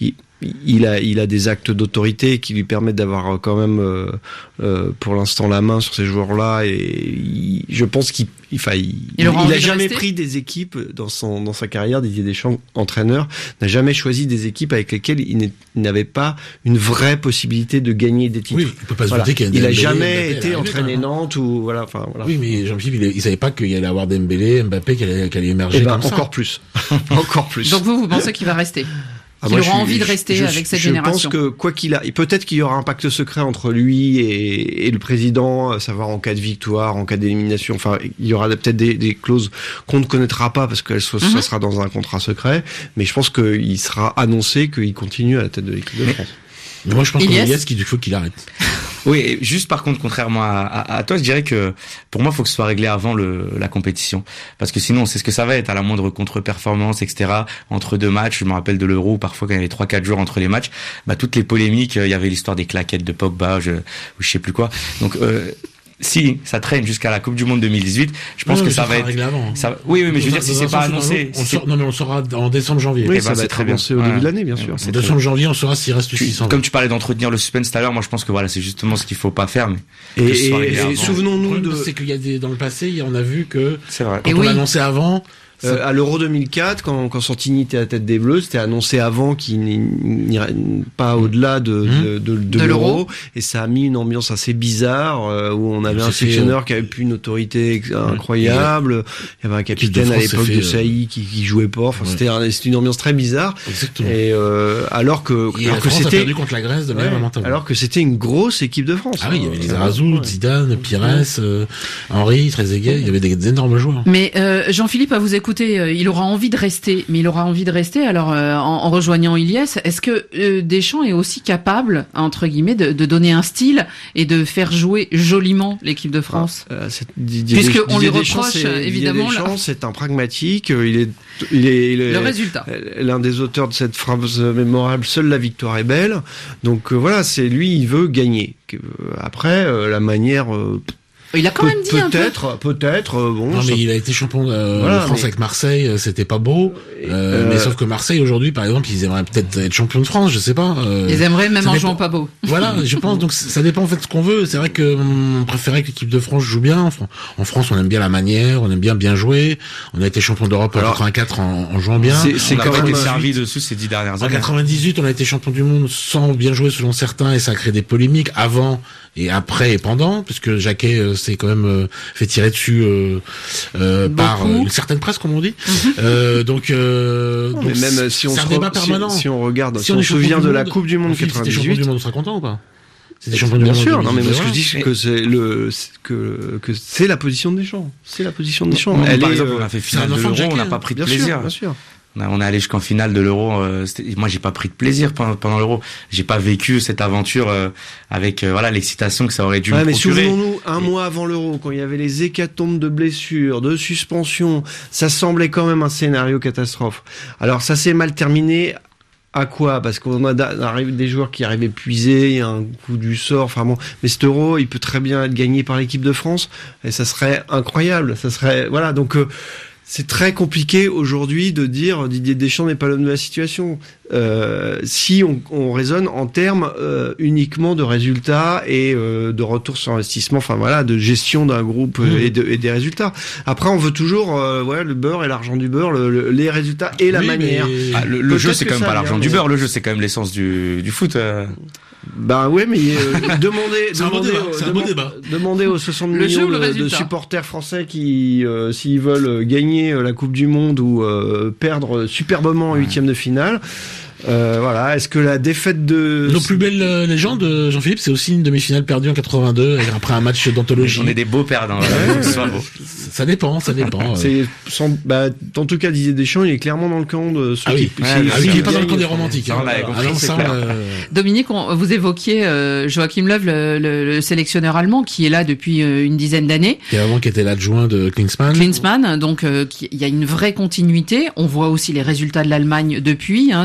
il a, il a des actes d'autorité qui lui permettent d'avoir quand même, euh, euh, pour l'instant, la main sur ces joueurs-là. Et il, je pense qu'il, enfin, il, il, il a jamais pris des équipes dans son, dans sa carrière. Didier Deschamps, entraîneur, n'a jamais choisi des équipes avec lesquelles il n'avait pas une vraie possibilité de gagner des titres. Oui, il peut pas se voilà. douter qu'il y a Il a Dembélé, jamais Mbappé, été entraîné hein. Nantes ou voilà, enfin voilà. Oui, mais Jean-Philippe, il, il savait pas qu'il y allait avoir Dembélé, Mbappé, qui allait, qui allait émerger Eh ben, comme ça. encore plus, encore plus. Donc vous, vous pensez qu'il va rester? Ah, qu'il moi, aura je, envie de rester je, avec cette je génération. Je pense que quoi qu'il a, peut-être qu'il y aura un pacte secret entre lui et, et le président, à savoir en cas de victoire, en cas d'élimination. Enfin, il y aura peut-être des, des clauses qu'on ne connaîtra pas parce que mm-hmm. ça sera dans un contrat secret. Mais je pense qu'il sera annoncé qu'il continue à la tête de l'équipe de France. Mais moi, je pense Iliès, qu'il faut qu'il arrête. Oui, juste par contre, contrairement à, à, à toi, je dirais que pour moi, il faut que ce soit réglé avant le, la compétition. Parce que sinon, c'est ce que ça va être à la moindre contre-performance, et cetera. Entre deux matchs, je me rappelle de l'Euro, parfois quand il y avait trois quatre jours entre les matchs, bah toutes les polémiques, il y avait l'histoire des claquettes de Pogba, je, ou je sais plus quoi. Donc, euh, si ça traîne jusqu'à la Coupe du Monde deux mille dix-huit, je pense non, que ça va être. Avant. Ça... Oui, oui, mais je veux dire, si c'est pas annoncé, on sort... non mais on saura en décembre janvier. Oui, eh ça ben, va être annoncé au début de l'année, bien sûr. En décembre janvier, on saura s'il reste tu, six cents. Comme tu parlais d'entretenir le suspense tout à l'heure, moi je pense que voilà, c'est justement ce qu'il faut pas faire. Mais et, et, et souvenons-nous de. C'est qu'il y a des dans le passé, on a vu que c'est vrai. Quand et on oui. l'a annoncé avant. Euh, à l'Euro deux mille quatre, quand, quand Santini était à la tête des Bleus, c'était annoncé avant qu'il n'irait pas au-delà de, mmh. de, de, de, de l'Euro, l'Euro, et ça a mis une ambiance assez bizarre euh, où on avait un sélectionneur euh... qui avait plus une autorité incroyable. Mmh. Il y avait un capitaine à l'époque de Sailly qui, qui jouait pas. Enfin, ouais. c'était, un, c'était une ambiance très bizarre. Exactement. Et euh, alors que, et alors la que France c'était a perdu contre la Grèce de manière ouais, lamentable. Alors que c'était une grosse équipe de France. Ah oui, il y avait les Arazout, ouais. Zidane, Pires, euh, Henry, Trezeguet. Il y avait des, des énormes joueurs. Mais euh, Jean-Philippe, à vous écouter, euh, il aura envie de rester, mais il aura envie de rester. Alors, euh, en, en rejoignant Iliès, est-ce que euh, Deschamps est aussi capable, entre guillemets, de, de donner un style et de faire jouer joliment l'équipe de France? ah, euh, Didier Puisque on lui Deschamps, reproche c'est, évidemment. Didier Deschamps, c'est un pragmatique. Il est, il est, il est le résultat. L'un des auteurs de cette phrase mémorable. Seule la victoire est belle. Donc euh, voilà, c'est lui, il veut gagner. Après, euh, la manière. Euh, Il a quand Pe- même dit peut-être, un peu. peut-être, euh, bon. Non, ça... mais il a été champion euh, voilà, de France mais... avec Marseille, c'était pas beau. Euh, euh... Mais sauf que Marseille aujourd'hui, par exemple, ils aimeraient peut-être être champion de France, je sais pas. Euh... Ils aimeraient même en dépend... jouant pas beau. Voilà, je pense. Donc ça dépend en fait de ce qu'on veut. C'est vrai que on préférait que l'équipe de France joue bien. En France, on aime bien la manière, on aime bien bien jouer. On a été champion d'Europe en Alors, quatre-vingt-quatre en, en jouant bien. C'est, c'est on quand même été servi dessus ces dix dernières années. En quatre-vingt-dix-huit, on a été champion du monde sans bien jouer selon certains, et ça a créé des polémiques avant et après et pendant, puisque Jacquet euh, s'est quand même euh, fait tirer dessus euh, euh, par euh, une certaine presse, comme on dit. Mm-hmm. Euh, donc, euh, non, donc mais même si on, se re- si, si on regarde, si, si on, on se souvient de la Coupe du Monde quatre-vingt-dix-huit, c'était champion du monde, on sera content ou pas? C'était champion du bien monde. Bien sûr, non mais moi ce que je dis c'est que c'est le que que c'est la position de Deschamps. C'est la position de Deschamps. Non, Elle par est, exemple, on a fait finale de l'Euro, on n'a pas pris de bien plaisir. Sûr, bien sûr. On, a, on est allé jusqu'en finale de l'Euro. Euh, moi, j'ai pas pris de plaisir pendant, pendant l'Euro. J'ai pas vécu cette aventure euh, avec euh, voilà l'excitation que ça aurait dû ouais, me mais procurer. Souvenons-nous, un Et... mois avant l'Euro, quand il y avait les hécatombes de blessures, de suspensions, ça semblait quand même un scénario catastrophe. Alors, ça s'est mal terminé. À quoi? Parce qu'on a des joueurs qui arrivent épuisés, il y a un coup du sort, enfin bon. Mais cet Euro, il peut très bien être gagné par l'équipe de France, et ça serait incroyable. Ça serait, voilà, donc. Euh, C'est très compliqué aujourd'hui de dire Didier Deschamps n'est pas l'homme de la situation. Euh, si on, on raisonne en termes euh, uniquement de résultats et euh, de retour sur investissement, enfin voilà, de gestion d'un groupe mmh. et, de, et des résultats. Après, on veut toujours euh, ouais, le beurre et l'argent du beurre, le, le, les résultats et la oui, manière. Mais... Ah, le le jeu, c'est quand même pas l'argent du beurre. Le jeu, c'est quand même l'essence du, du foot. Euh... Ben ouais, mais euh, demandez, demandez, un bon débat. demandez aux soixante millions de, de supporters français qui, euh, s'ils veulent gagner la Coupe du Monde ou euh, perdre superbement en huitième de finale. Euh, voilà. Est-ce que la défaite de nos plus belles euh, légendes, Jean-Philippe, c'est aussi une demi-finale perdue en quatre-vingt-deux après un match d'anthologie. On est des beaux perdants. Là. Ouais, ça, beau. ça dépend, ça dépend. C'est sans, bah, en tout cas, Didier Deschamps, il est clairement dans le camp de ceux ah oui. qui. Ah, si, ah, si il il est pas gagne, dans le camp des romantiques. Hein. Hein. Alors, ça, euh... Dominique, on, vous évoquiez euh, Joachim Löw, le, le, le sélectionneur allemand, qui est là depuis euh, une dizaine d'années. Qui avant qui était l'adjoint de Klinsmann. Klinsmann, donc euh, il y a une vraie continuité. On voit aussi les résultats de l'Allemagne depuis. Hein, c'est ou des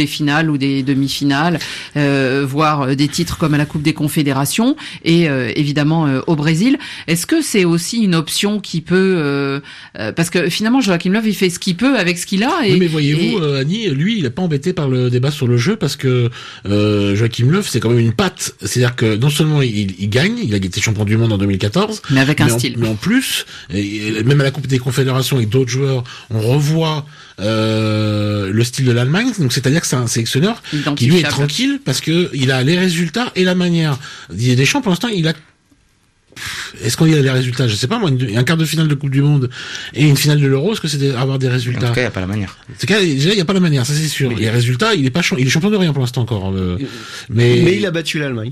des finales ou des demi-finales, euh, voire des titres comme à la Coupe des Confédérations et euh, évidemment euh, au Brésil. Est-ce que c'est aussi une option qui peut, euh, euh, parce que finalement Joachim Löw il fait ce qu'il peut avec ce qu'il a. Et, oui, mais voyez-vous, et... euh, Annie, lui, il est pas embêté par le débat sur le jeu parce que euh, Joachim Löw, c'est quand même une patte. C'est-à-dire que non seulement il, il gagne, il a été champion du monde en deux mille quatorze, mais avec un mais style. En, mais en plus, et même à la Coupe des Confédérations avec d'autres joueurs, on revoit euh, le style de l'Allemagne. Donc c'est-à-dire que c'est un sélectionneur qui lui est tranquille parce que il a les résultats et la manière. Didier Deschamps, pour l'instant, il a Est-ce qu'on y a les résultats? Je sais pas moi, une, un quart de finale de Coupe du Monde et une finale de l'Euro, est-ce que c'est d'avoir des résultats? En tout cas, il n'y a pas la manière. En tout cas, déjà, il n'y a pas la manière, ça c'est sûr. Mais les résultats, il est pas champ... il est champion de rien pour l'instant encore. Euh... Mais... mais il a battu l'Allemagne.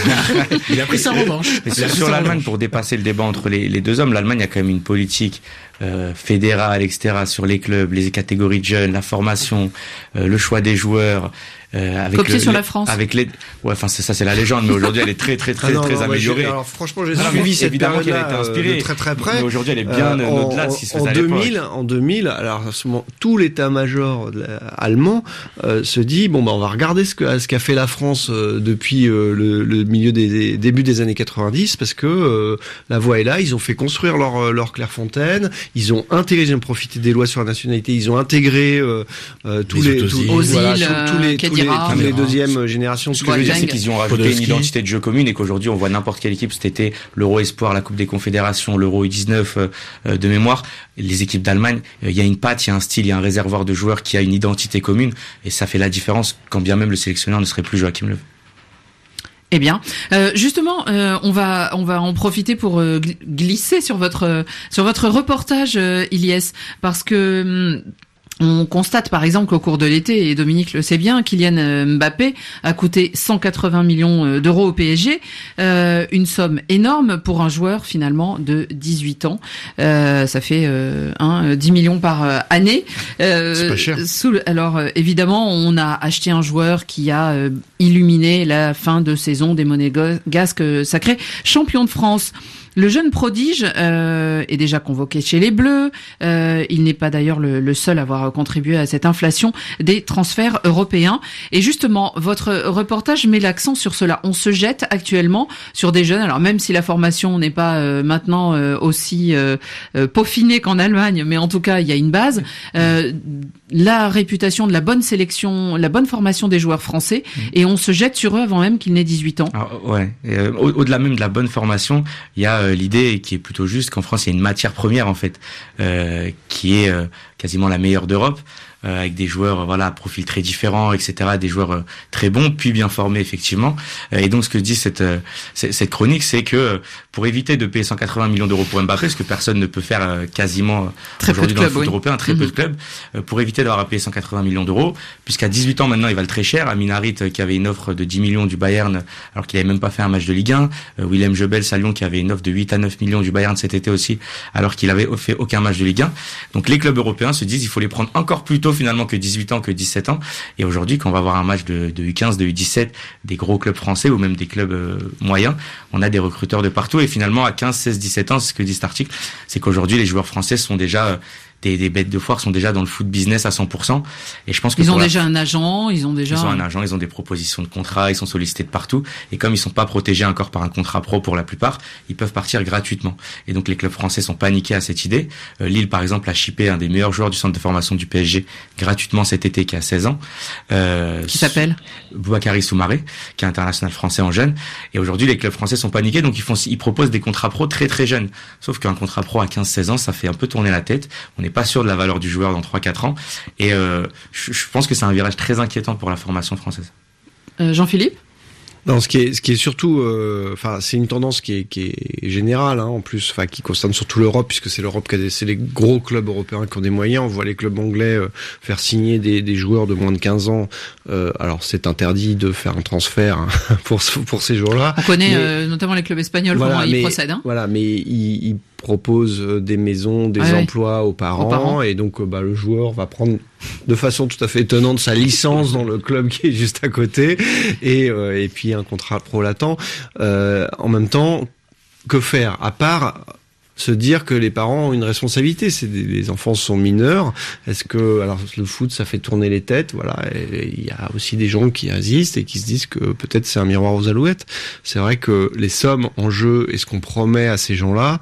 Il a pris sa revanche. Mais sur, sur l'Allemagne, pour dépasser le débat entre les, les deux hommes, l'Allemagne a quand même une politique euh, fédérale, et cetera, sur les clubs, les catégories de jeunes, la formation, euh, le choix des joueurs. Euh, avec Copier le, sur la France. Avec les, ouais, enfin c'est ça, c'est la légende, mais aujourd'hui elle est très très très ah non, très non, améliorée. Alors franchement, j'ai ah, suivi cette période-là euh, de très très près. Mais aujourd'hui elle est bien euh, en, au-delà de ce qui se faisait en à deux mille, en deux mille, alors à ce moment, tout l'état-major allemand euh, se dit bon bah on va regarder ce que ce qu'a fait la France euh, depuis euh, le, le milieu des, des début des années quatre-vingt-dix parce que euh, la voie est là. Ils ont fait construire leur leur Clairefontaine, ils ont intégré, ils ont profité des lois sur la nationalité, ils ont intégré euh, euh, tous les, les tous, voilà, tous, tous les tous les, tous les deuxième génération. Ce que je veux dire, c'est qu'ils ont rajouté une identité de jeu commune et qu'aujourd'hui, on voit n'importe quelle équipe cet été, l'Euro Espoir, la Coupe des Confédérations, l'Euro U dix-neuf euh, de mémoire. Les équipes d'Allemagne, il euh, y a une patte, il y a un style, il y a un réservoir de joueurs qui a une identité commune et ça fait la différence quand bien même le sélectionneur ne serait plus Joachim Löw. Eh bien, euh, justement, euh, on va on va en profiter pour euh, glisser sur votre sur votre reportage, euh, Ilyes, parce que hum, on constate par exemple qu'au cours de l'été, et Dominique le sait bien, Kylian Mbappé a coûté cent quatre-vingts millions d'euros au P S G, euh, une somme énorme pour un joueur finalement de dix-huit ans. Euh, ça fait euh, hein, dix millions par année. Euh, C'est pas cher. Sous le, alors euh, évidemment, on a acheté un joueur qui a euh, illuminé la fin de saison des Monégasques sacrés champions de France. Le jeune prodige euh, est déjà convoqué chez les Bleus. Euh, il n'est pas d'ailleurs le, le seul à avoir contribué à cette inflation des transferts européens. Et justement, votre reportage met l'accent sur cela. On se jette actuellement sur des jeunes. Alors même si la formation n'est pas euh, maintenant euh, aussi euh, euh, peaufinée qu'en Allemagne, mais en tout cas il y a une base. Euh, la réputation de la bonne sélection, la bonne formation des joueurs français, et on se jette sur eux avant même qu'ils n'aient dix-huit ans. Alors, ouais. Et, euh, au- au-delà même de la bonne formation, il y a euh, l'idée qui est plutôt juste qu'en France, il y a une matière première en fait, euh, qui est euh, quasiment la meilleure d'Europe. Euh, avec des joueurs euh, voilà à profil très différents, et cetera, des joueurs euh, très bons puis bien formés effectivement. Euh, et donc ce que dit cette euh, cette chronique, c'est que euh, pour éviter de payer cent quatre-vingts millions d'euros pour Mbappé, ce que personne ne peut faire euh, quasiment euh, aujourd'hui dans le foot oui. européen, très mmh. peu de clubs, euh, pour éviter d'avoir à payer cent quatre-vingts millions d'euros, puisqu'à dix-huit ans maintenant, il valent très cher. Amin Harit euh, qui avait une offre de dix millions du Bayern alors qu'il avait même pas fait un match de Ligue un, euh, Willem Jebels à Lyon qui avait une offre de huit à neuf millions du Bayern cet été aussi alors qu'il avait fait aucun match de Ligue un. Donc les clubs européens se disent il faut les prendre encore plus tôt finalement que dix-huit ans, que dix-sept ans. Et aujourd'hui, quand on va voir un match de, de U quinze, de U dix-sept, des gros clubs français ou même des clubs euh, moyens, on a des recruteurs de partout. Et finalement, à quinze, seize, dix-sept ans, c'est ce que dit cet article, c'est qu'aujourd'hui, les joueurs français sont déjà... Euh, Des, des bêtes de foire, sont déjà dans le foot business à cent pour cent. Et je pense que ils ont la... déjà un agent, ils ont déjà ils ont un agent, ils ont des propositions de contrat, ils sont sollicités de partout. Et comme ils sont pas protégés encore par un contrat pro pour la plupart, ils peuvent partir gratuitement. Et donc les clubs français sont paniqués à cette idée. Euh, Lille par exemple a shippé un des meilleurs joueurs du centre de formation du P S G gratuitement cet été, qui a seize ans. Euh, qui s'appelle Boubakary Soumaré, qui est international français en jeune. Et aujourd'hui les clubs français sont paniqués, donc ils font, ils proposent des contrats pro très très jeunes. Sauf qu'un contrat pro à quinze seize ans, ça fait un peu tourner la tête. On est pas sûr de la valeur du joueur dans trois quatre ans et euh, je, je pense que c'est un virage très inquiétant pour la formation française. Euh, Jean-Philippe ? Non, ce qui est, ce qui est surtout, enfin, euh, c'est une tendance qui est, qui est générale, hein, en plus, enfin, qui concerne surtout l'Europe, puisque c'est l'Europe qui a des, c'est les gros clubs européens qui ont des moyens. On voit les clubs anglais euh, faire signer des, des joueurs de moins de quinze ans. Euh, alors, c'est interdit de faire un transfert hein, pour pour ces joueurs-là. On connaît mais, euh, notamment les clubs espagnols voilà, comment mais, ils procèdent. Hein. Voilà, mais ils, ils proposent des maisons, des ah, emplois oui. aux, parents, aux parents, et donc bah, le joueur va prendre de façon tout à fait étonnante sa licence dans le club qui est juste à côté, et euh, et puis un contrat pro latent. Euh, en même temps, que faire à part se dire que les parents ont une responsabilité. C'est des, les enfants sont mineurs. Est-ce que, alors le foot, ça fait tourner les têtes, voilà. Il y a aussi des gens qui résistent et qui se disent que peut-être c'est un miroir aux alouettes. C'est vrai que les sommes en jeu et ce qu'on promet à ces gens-là,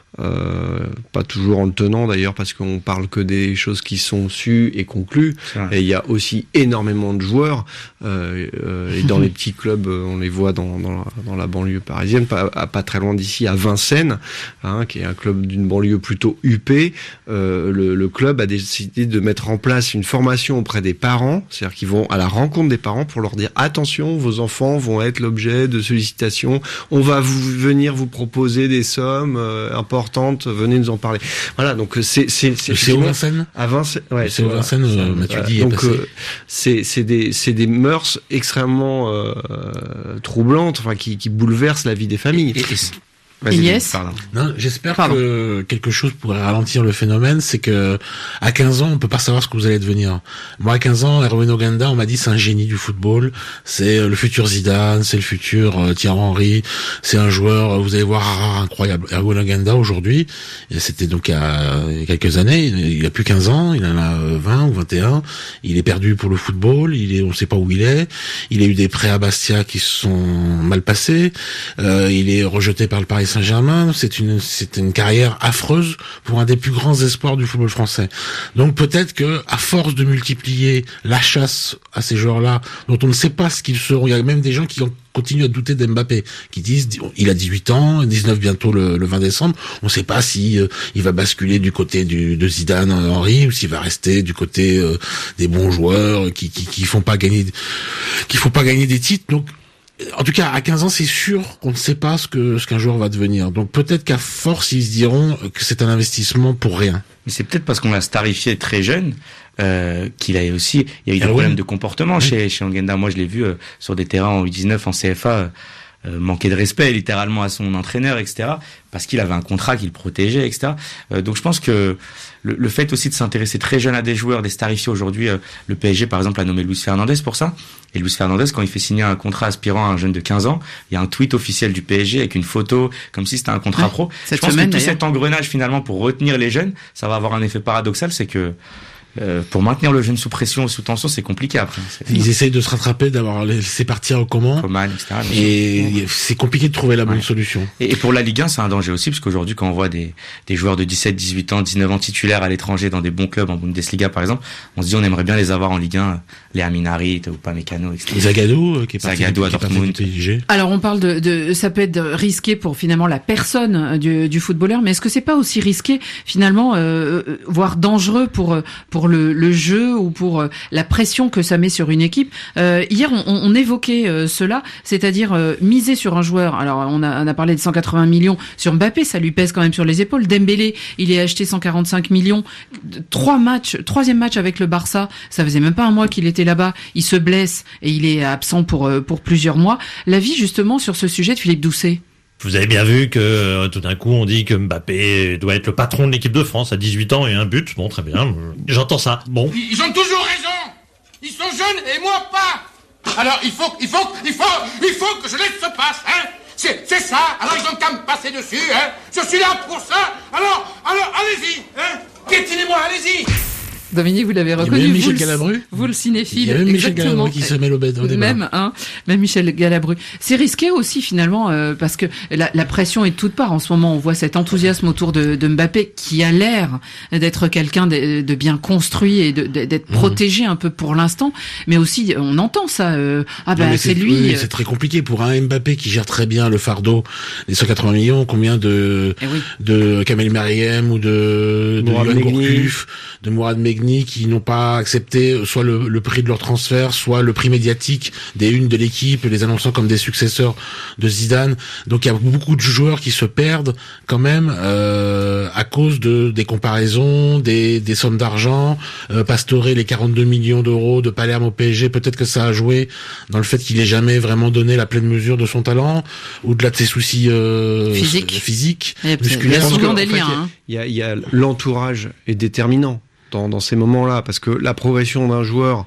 Euh, pas toujours en le tenant d'ailleurs, parce qu'on parle que des choses qui sont sues et conclues, et il y a aussi énormément de joueurs euh, euh, et dans les petits clubs, on les voit dans, dans, la, dans la banlieue parisienne, pas, à, pas très loin d'ici, à Vincennes, hein, qui est un club d'une banlieue plutôt huppée. Euh, le, le club a décidé de mettre en place une formation auprès des parents, c'est-à-dire qu'ils vont à la rencontre des parents pour leur dire attention, vos enfants vont être l'objet de sollicitations, on va vous venir vous proposer des sommes euh, importantes, venez nous en parler. Voilà, donc c'est c'est c'est c'est au Vincennes. À Vincennes, ouais, c'est au Vincennes. Euh, Mathieu voilà. dit Donc est euh, c'est c'est des c'est des mœurs extrêmement euh, troublantes, enfin qui qui bouleversent la vie des familles. Et, et, Yes. Non, j'espère Pardon. que quelque chose pourrait ralentir le phénomène, c'est que à quinze ans, on peut pas savoir ce que vous allez devenir. Moi, à quinze ans, Erwin Oganda, on m'a dit c'est un génie du football, c'est le futur Zidane, c'est le futur euh, Thierry Henry, c'est un joueur, vous allez voir, rare, incroyable. Erwin Oganda, aujourd'hui, et c'était donc il y a quelques années, il a plus quinze ans, il en a vingt ou vingt et un, il est perdu pour le football, il est, on sait pas où il est, il a eu des prêts à Bastia qui se sont mal passés, euh, il est rejeté par le Paris Saint-Germain, c'est une c'est une carrière affreuse pour un des plus grands espoirs du football français. Donc peut-être que à force de multiplier la chasse à ces joueurs-là, dont on ne sait pas ce qu'ils seront, il y a même des gens qui ont continuent à douter d'Mbappé, qui disent il a dix-huit ans, dix-neuf bientôt le, le vingt décembre, on ne sait pas si euh, il va basculer du côté du, de Zidane Henry ou s'il va rester du côté euh, des bons joueurs qui qui qui font pas gagner qui font pas gagner des titres. Donc en tout cas, à quinze ans, c'est sûr qu'on ne sait pas ce que ce qu'un joueur va devenir. Donc peut-être qu'à force, ils se diront que c'est un investissement pour rien. Mais c'est peut-être parce qu'on l'a starifié très jeune euh, qu'il a aussi, il y a eu des problèmes oui. de comportement oui. chez chez Oganda. Moi, je l'ai vu euh, sur des terrains en U dix-neuf, en C F A, euh, euh, manquer de respect littéralement à son entraîneur, et cetera. Parce qu'il avait un contrat qui le protégeait, et cetera. Euh, donc je pense que le, le fait aussi de s'intéresser très jeune à des joueurs, des starifiés aujourd'hui, euh, le P S G par exemple a nommé Luis Fernandez pour ça. Et Luis Fernandez, quand il fait signer un contrat aspirant à un jeune de quinze ans, il y a un tweet officiel du P S G avec une photo, comme si c'était un contrat ouais, pro. Je pense semaine, que tout cet engrenage finalement pour retenir les jeunes, ça va avoir un effet paradoxal, c'est que Euh, pour maintenir le jeune sous pression, sous tension, c'est compliqué après. C'est Ils essayent de se rattraper, d'avoir laissé partir au comment. Coman, et cetera. Et c'est compliqué de trouver la bonne ouais. solution. Et, et pour la Ligue un, c'est un danger aussi, parce qu'aujourd'hui, quand on voit des, des joueurs de dix-sept, dix-huit ans, dix-neuf ans titulaires à l'étranger dans des bons clubs, en Bundesliga par exemple, on se dit on aimerait bien les avoir en Ligue un, les Aminarit ou Upamecano, et cetera. Zagadou, qui est parti Zagadou à Dortmund. Alors on parle de, de, ça peut être risqué pour finalement la personne du, du footballeur, mais est-ce que c'est pas aussi risqué finalement, euh, voire dangereux pour pour le, le jeu ou pour euh, la pression que ça met sur une équipe. Euh, hier, on, on évoquait euh, cela, c'est-à-dire euh, miser sur un joueur. Alors, on a, on a parlé de cent quatre-vingts millions sur Mbappé, ça lui pèse quand même sur les épaules. Dembélé, il est acheté cent quarante-cinq millions. Trois matchs, troisième match avec le Barça, ça faisait même pas un mois qu'il était là-bas. Il se blesse et il est absent pour euh, pour plusieurs mois. L'avis justement sur ce sujet de Philippe Doucet. Vous avez bien vu que euh, tout d'un coup on dit que Mbappé doit être le patron de l'équipe de France à dix-huit ans et un but. Bon, très bien, j'entends ça. Bon. Ils ont toujours raison. Ils sont jeunes et moi pas. Alors il faut, il faut, il faut, il faut que je laisse se passe, hein. C'est, c'est ça. Alors ils ont qu'à me passer dessus, hein. Je suis là pour ça. Alors, alors allez-y, hein. Piétinez-moi, allez-y. Dominique, vous l'avez reconnu. Il y a même Michel vous, Galabru. Vous le cinéphile. Il y a même Michel exactement. Galabru qui se met au débat. Même, hein, même Michel Galabru. C'est risqué aussi finalement euh, parce que la, la pression est de toutes parts. En ce moment, on voit cet enthousiasme autour de, de Mbappé qui a l'air d'être quelqu'un de, de bien construit et de, de, d'être mmh. protégé un peu pour l'instant. Mais aussi, on entend ça. Euh, ah ben, bah, c'est, c'est lui. Oui, c'est très compliqué pour un Mbappé qui gère très bien le fardeau des cent quatre-vingts millions. Combien de eh oui. de Kamel Meriem ou de de Yoann Gourcuff, de Mourad Megni qui n'ont pas accepter soit le, le prix de leur transfert, soit le prix médiatique des unes de l'équipe, les annonçant comme des successeurs de Zidane. Donc il y a beaucoup de joueurs qui se perdent quand même euh, à cause de des comparaisons, des, des sommes d'argent. Euh, Pastore, les quarante-deux millions d'euros de Palerme au P S G, peut-être que ça a joué dans le fait qu'il ait jamais vraiment donné la pleine mesure de son talent, au-delà de ses soucis euh, physiques, physiques musculaires. Il y a souvent des liens. Hein. Il y a, il y a l'entourage est déterminant. Dans, dans ces moments-là, parce que la progression d'un joueur,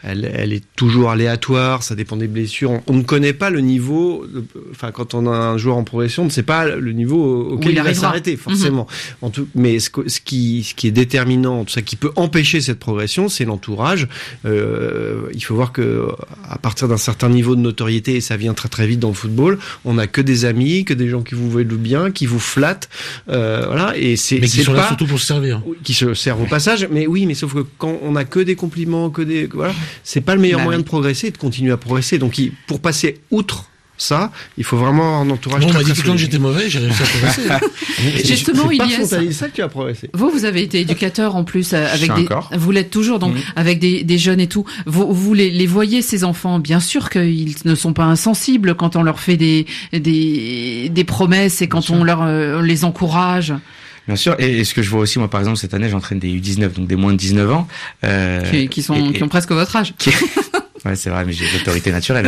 elle, elle est toujours aléatoire, ça dépend des blessures. On, on ne connaît pas le niveau. Enfin, quand on a un joueur en progression, on ne sait pas le niveau auquel il, il va s'arrêter, forcément. Mmh. En tout, mais ce, ce qui, ce qui est déterminant, tout ça qui peut empêcher cette progression, c'est l'entourage. Euh, il faut voir que à partir d'un certain niveau de notoriété, et ça vient très très vite dans le football, on n'a que des amis, que des gens qui vous veulent le bien, qui vous flattent, euh, voilà. Et c'est, mais qui c'est sont pas, là surtout pour se servir. Qui se servent au passage. Mais oui, mais sauf que quand on a que des compliments, que des, voilà, c'est pas le meilleur bah moyen oui. de progresser et de continuer à progresser. Donc, il, pour passer outre ça, il faut vraiment un entourage. Non, on très, m'a dit très que quand j'étais mauvais, j'ai réussi à progresser. Justement, il y a ça. ça que tu as progressé. Vous, vous avez été éducateur en plus avec des. Encore. Vous l'êtes toujours, donc mmh. avec des, des jeunes et tout. Vous, vous les, les voyez ces enfants. Bien sûr qu'ils ne sont pas insensibles quand on leur fait des des, des promesses et quand on leur euh, on les encourage. Bien sûr, et, et ce que je vois aussi, moi par exemple cette année, j'entraîne des U dix-neuf, donc des moins de dix-neuf ans, euh, qui, qui sont et, qui ont presque votre âge. Qui... Ouais, c'est vrai, mais j'ai l'autorité naturelle.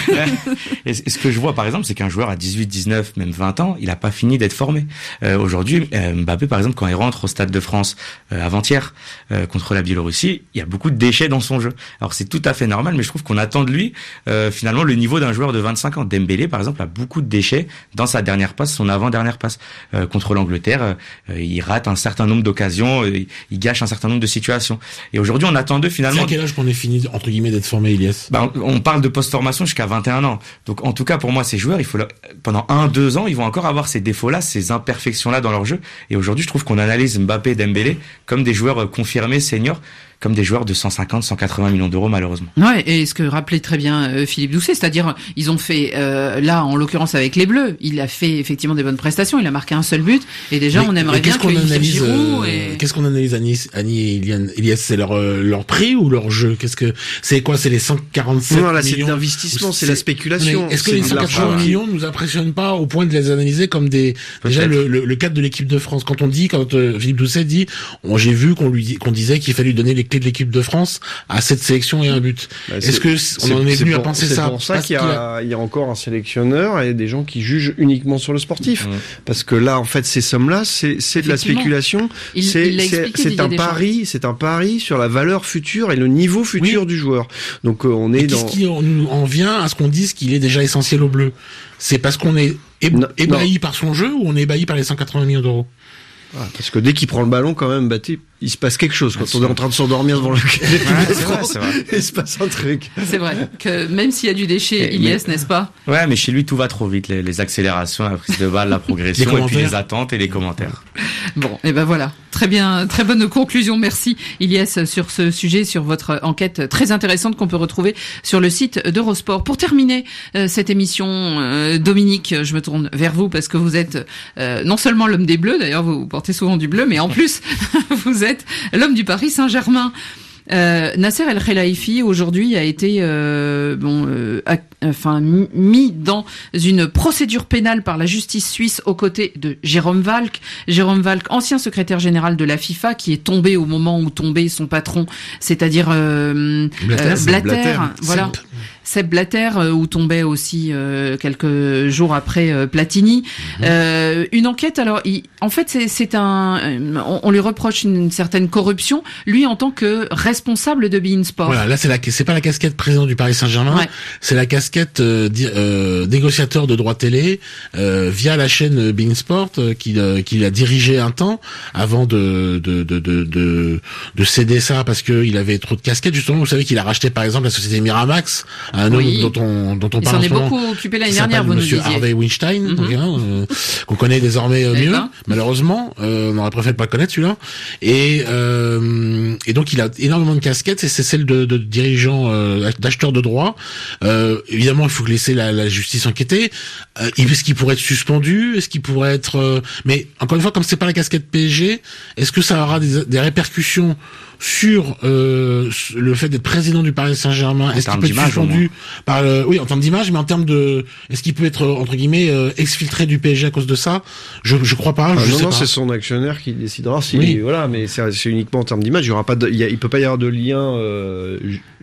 Et ce que je vois, par exemple, c'est qu'un joueur à dix-huit, dix-neuf, même vingt ans, il a pas fini d'être formé. Euh, aujourd'hui, euh, Mbappé, par exemple, quand il rentre au Stade de France euh, avant-hier euh, contre la Biélorussie, il y a beaucoup de déchets dans son jeu. Alors c'est tout à fait normal, mais je trouve qu'on attend de lui euh, finalement le niveau d'un joueur de vingt-cinq ans. Dembélé, par exemple, a beaucoup de déchets dans sa dernière passe, son avant-dernière passe euh, contre l'Angleterre. Euh, il rate un certain nombre d'occasions, euh, il gâche un certain nombre de situations. Et aujourd'hui, on attend d'eux finalement. C'est à quel âge qu'on est fini entre guillemets d'être formé? Bah, on parle de post-formation jusqu'à vingt et un ans. Donc, en tout cas, pour moi, ces joueurs, il faut, le... pendant un, deux ans, ils vont encore avoir ces défauts-là, ces imperfections-là dans leur jeu. Et aujourd'hui, je trouve qu'on analyse Mbappé et Dembélé comme des joueurs confirmés, seniors, comme des joueurs de cent cinquante, cent quatre-vingts millions d'euros, malheureusement. Ouais, et ce que rappelait très bien euh, Philippe Doucet, c'est-à-dire, ils ont fait, euh, là, en l'occurrence avec les Bleus, il a fait effectivement des bonnes prestations, il a marqué un seul but, et déjà, mais, on aimerait bien qu'il fasse Giroud. Euh, et... Qu'est-ce qu'on analyse, Agnès, Annie et Elias, c'est leur, euh, leur prix ou leur jeu? Qu'est-ce que, c'est quoi, c'est les cent quarante-sept non, là, millions? c'est l'investissement, c'est, c'est la spéculation. Est-ce que les cent quatre-vingts millions nous impressionnent pas au point de les analyser comme des, peut-être. Déjà, le, le, le cadre de l'équipe de France? Quand on dit, quand euh, Philippe Doucet dit, on, j'ai vu qu'on lui dit, qu'on disait qu'il fallait lui donner les clés de l'équipe de France à cette sélection et un but. Bah, Est-ce que on en est, est venu pour, à penser c'est ça? C'est pour ça qu'il y a, il y a encore un sélectionneur et des gens qui jugent uniquement sur le sportif. Mmh. Parce que là, en fait, ces sommes-là, c'est, c'est de la spéculation. Il, c'est, il c'est, c'est un pari, c'est un pari sur la valeur future et le niveau futur oui. du joueur. Donc, euh, on est et dans. Qu'est-ce qui en, en vient à ce qu'on dise qu'il est déjà essentiel au bleu? C'est parce qu'on est éb- ébahi non. par son jeu ou on est ébahi par les cent quatre-vingts millions d'euros? Ah, parce que dès qu'il prend le ballon, quand même, bah, il se passe quelque chose. Quand ah, on est en train de s'endormir devant le ouais, France, il se passe un truc. C'est vrai que même s'il y a du déchet, il y est, n'est-ce pas? Ouais, mais chez lui, tout va trop vite. Les, les accélérations, la prise de balle, la progression, et puis les attentes et les commentaires. Bon, et ben voilà. Très bien, très bonne conclusion. Merci, Ilyes, sur ce sujet, sur votre enquête très intéressante qu'on peut retrouver sur le site d'Eurosport. Pour terminer euh, cette émission, euh, Dominique, je me tourne vers vous parce que vous êtes euh, non seulement l'homme des Bleus, d'ailleurs vous portez souvent du bleu, mais en plus vous êtes l'homme du Paris Saint-Germain. Euh, Nasser El Khelaifi aujourd'hui a été euh, bon, euh, a, enfin mis dans une procédure pénale par la justice suisse aux côtés de Jérôme Valk. Jérôme Valk, ancien secrétaire général de la FIFA, qui est tombé au moment où tombait son patron, c'est-à-dire euh, Blatter, euh, Blatter, Blatter, voilà. Sepp. Sepp Blatter, euh, où tombait aussi euh, quelques jours après euh, Platini. Mmh. Euh, une enquête, alors, il, en fait, c'est, c'est un, on, on lui reproche une certaine corruption, lui en tant que responsable de beIN Sport. Voilà, là c'est la, c'est pas la casquette président du Paris Saint-Germain, ouais. C'est la casquette euh, di, euh, négociateur de droits télé euh, via la chaîne beIN Sport euh, qu'il, euh, qu'il a dirigé un temps avant de de de de de, de céder ça parce que il avait trop de casquettes. Justement, vous savez qu'il a racheté par exemple la société Miramax. Un oui. homme dont on dont on il parle s'en est beaucoup occupé l'année dernière, vous nous disiez. Monsieur Harvey Weinstein, mm-hmm. donc, hein, euh, qu'on connaît désormais euh, mieux, ben. malheureusement. Euh, on aurait préféré pas le connaître celui-là. Et euh, et donc il a énormément de casquettes. Et c'est celle de, de dirigeants, euh, d'acheteurs de droits. Euh, évidemment, il faut laisser la, la justice enquêter. Euh, est-ce qu'il pourrait être suspendu? Est-ce qu'il pourrait être euh... Mais encore une fois, comme c'est pas la casquette P S G, est-ce que ça aura des, des répercussions sur euh, le fait d'être président du Paris Saint-Germain? Est-ce qu'il peut être suspendu par le... oui, en termes d'image, mais en termes de, est-ce qu'il peut être entre guillemets euh, exfiltré du P S G à cause de ça? Je je crois pas. Ah, je non, sais non, pas. C'est son actionnaire qui décidera si oui. Voilà, mais c'est, c'est uniquement en termes d'image. Il y aura pas, de, il, y a, il peut pas y avoir de lien euh,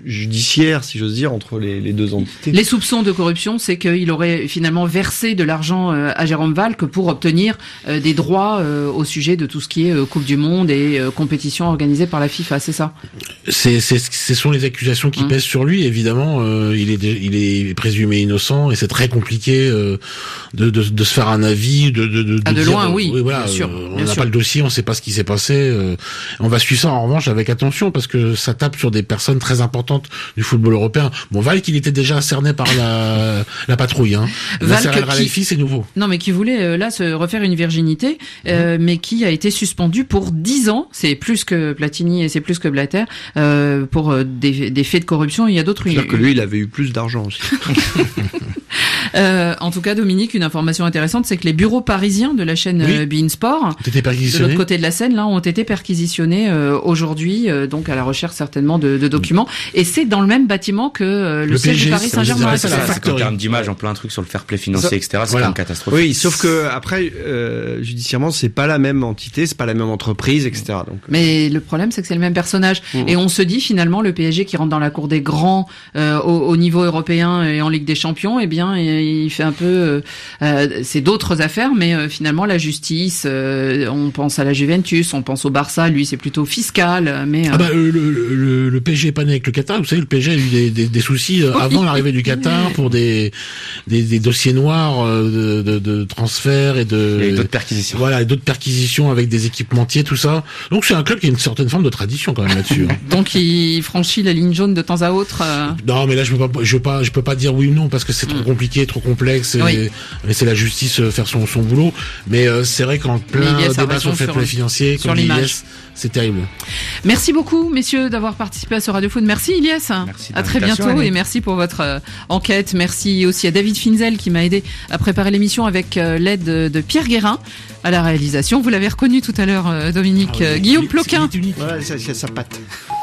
judiciaire, si j'ose dire, entre les, les deux entités. Les soupçons de corruption, c'est qu'il aurait finalement versé de l'argent euh, à Jérôme Valcke pour obtenir euh, des droits euh, au sujet de tout ce qui est euh, Coupe du Monde et euh, compétitions organisées par la FIFA, c'est ça? C'est, c'est, ce sont les accusations qui mmh. pèsent sur lui. Évidemment, euh, il est, il est présumé innocent et c'est très compliqué euh, de, de, de se faire un avis, de, de, de, ah, de dire, loin, oui, oui, voilà, bien sûr. Euh, on n'a pas le dossier, on ne sait pas ce qui s'est passé. Euh, on va suivre ça en revanche avec attention parce que ça tape sur des personnes très importantes du football européen. Bon, Valcke, il était déjà cerné par la, la patrouille. Hein. Nasser El-Khelaifi, c'est nouveau. Non, mais qui voulait euh, là se refaire une virginité, euh, mmh. mais qui a été suspendu pour dix ans. C'est plus que Platini et c'est plus que Blatter euh, pour euh, des, des faits de corruption. Il y a d'autres. C'est-à-dire que lui, il avait eu plus d'argent aussi. Euh, en tout cas, Dominique, une information intéressante, c'est que les bureaux parisiens de la chaîne oui. euh, beIN Sport, de l'autre côté de la Seine, là, ont été perquisitionnés euh, aujourd'hui, euh, donc à la recherche certainement de, de documents. Et c'est dans le même bâtiment que euh, le, le siège du Paris Saint-Germain. C'est ça, en termes d'image, en plein truc sur le fair play financier, ça, et cetera. C'est voilà. Quand même catastrophique. Oui, sauf que après, euh, judiciairement, c'est pas la même entité, c'est pas la même entreprise, et cetera. Donc. Mais le problème, c'est que c'est le même personnage. Mmh. Et on se dit finalement, le P S G qui rentre dans la cour des grands euh, au, au niveau européen et en Ligue des Champions, eh bien, il fait un peu, euh, c'est d'autres affaires, mais euh, finalement la justice, euh, on pense à la Juventus, on pense au Barça, lui c'est plutôt fiscal, mais euh... ah bah le, le, le P S G est pas né avec le Qatar, vous savez le P S G a eu des, des, des soucis euh, oui. avant l'arrivée du Qatar pour des des, des dossiers noirs euh, de, de, de transfert et de et d'autres perquisitions. Voilà, et d'autres perquisitions avec des équipementiers, tout ça. Donc c'est un club qui a une certaine forme de tradition quand même là-dessus. Hein. Donc il franchit la ligne jaune de temps à autre. Euh... Non, mais là je peux pas, je peux pas, je peux pas dire oui ou non parce que c'est trop mm. compliqué, trop complexe. Et, oui. et c'est la justice faire son son boulot. Mais euh, c'est vrai qu'en plein débat sur le fair play financier, comme l'image, c'est terrible. Merci beaucoup, messieurs, d'avoir participé à ce Radio Foot. Merci, Ilyes. Merci à très bientôt Annie. Et merci pour votre euh, enquête. Merci aussi à David Finzel qui m'a aidé à préparer l'émission avec euh, l'aide de, de Pierre Guérin à la réalisation. Vous l'avez reconnu tout à l'heure, euh, Dominique. Ah oui, euh, Guillaume Ploquin. Voilà, c'est sa patte.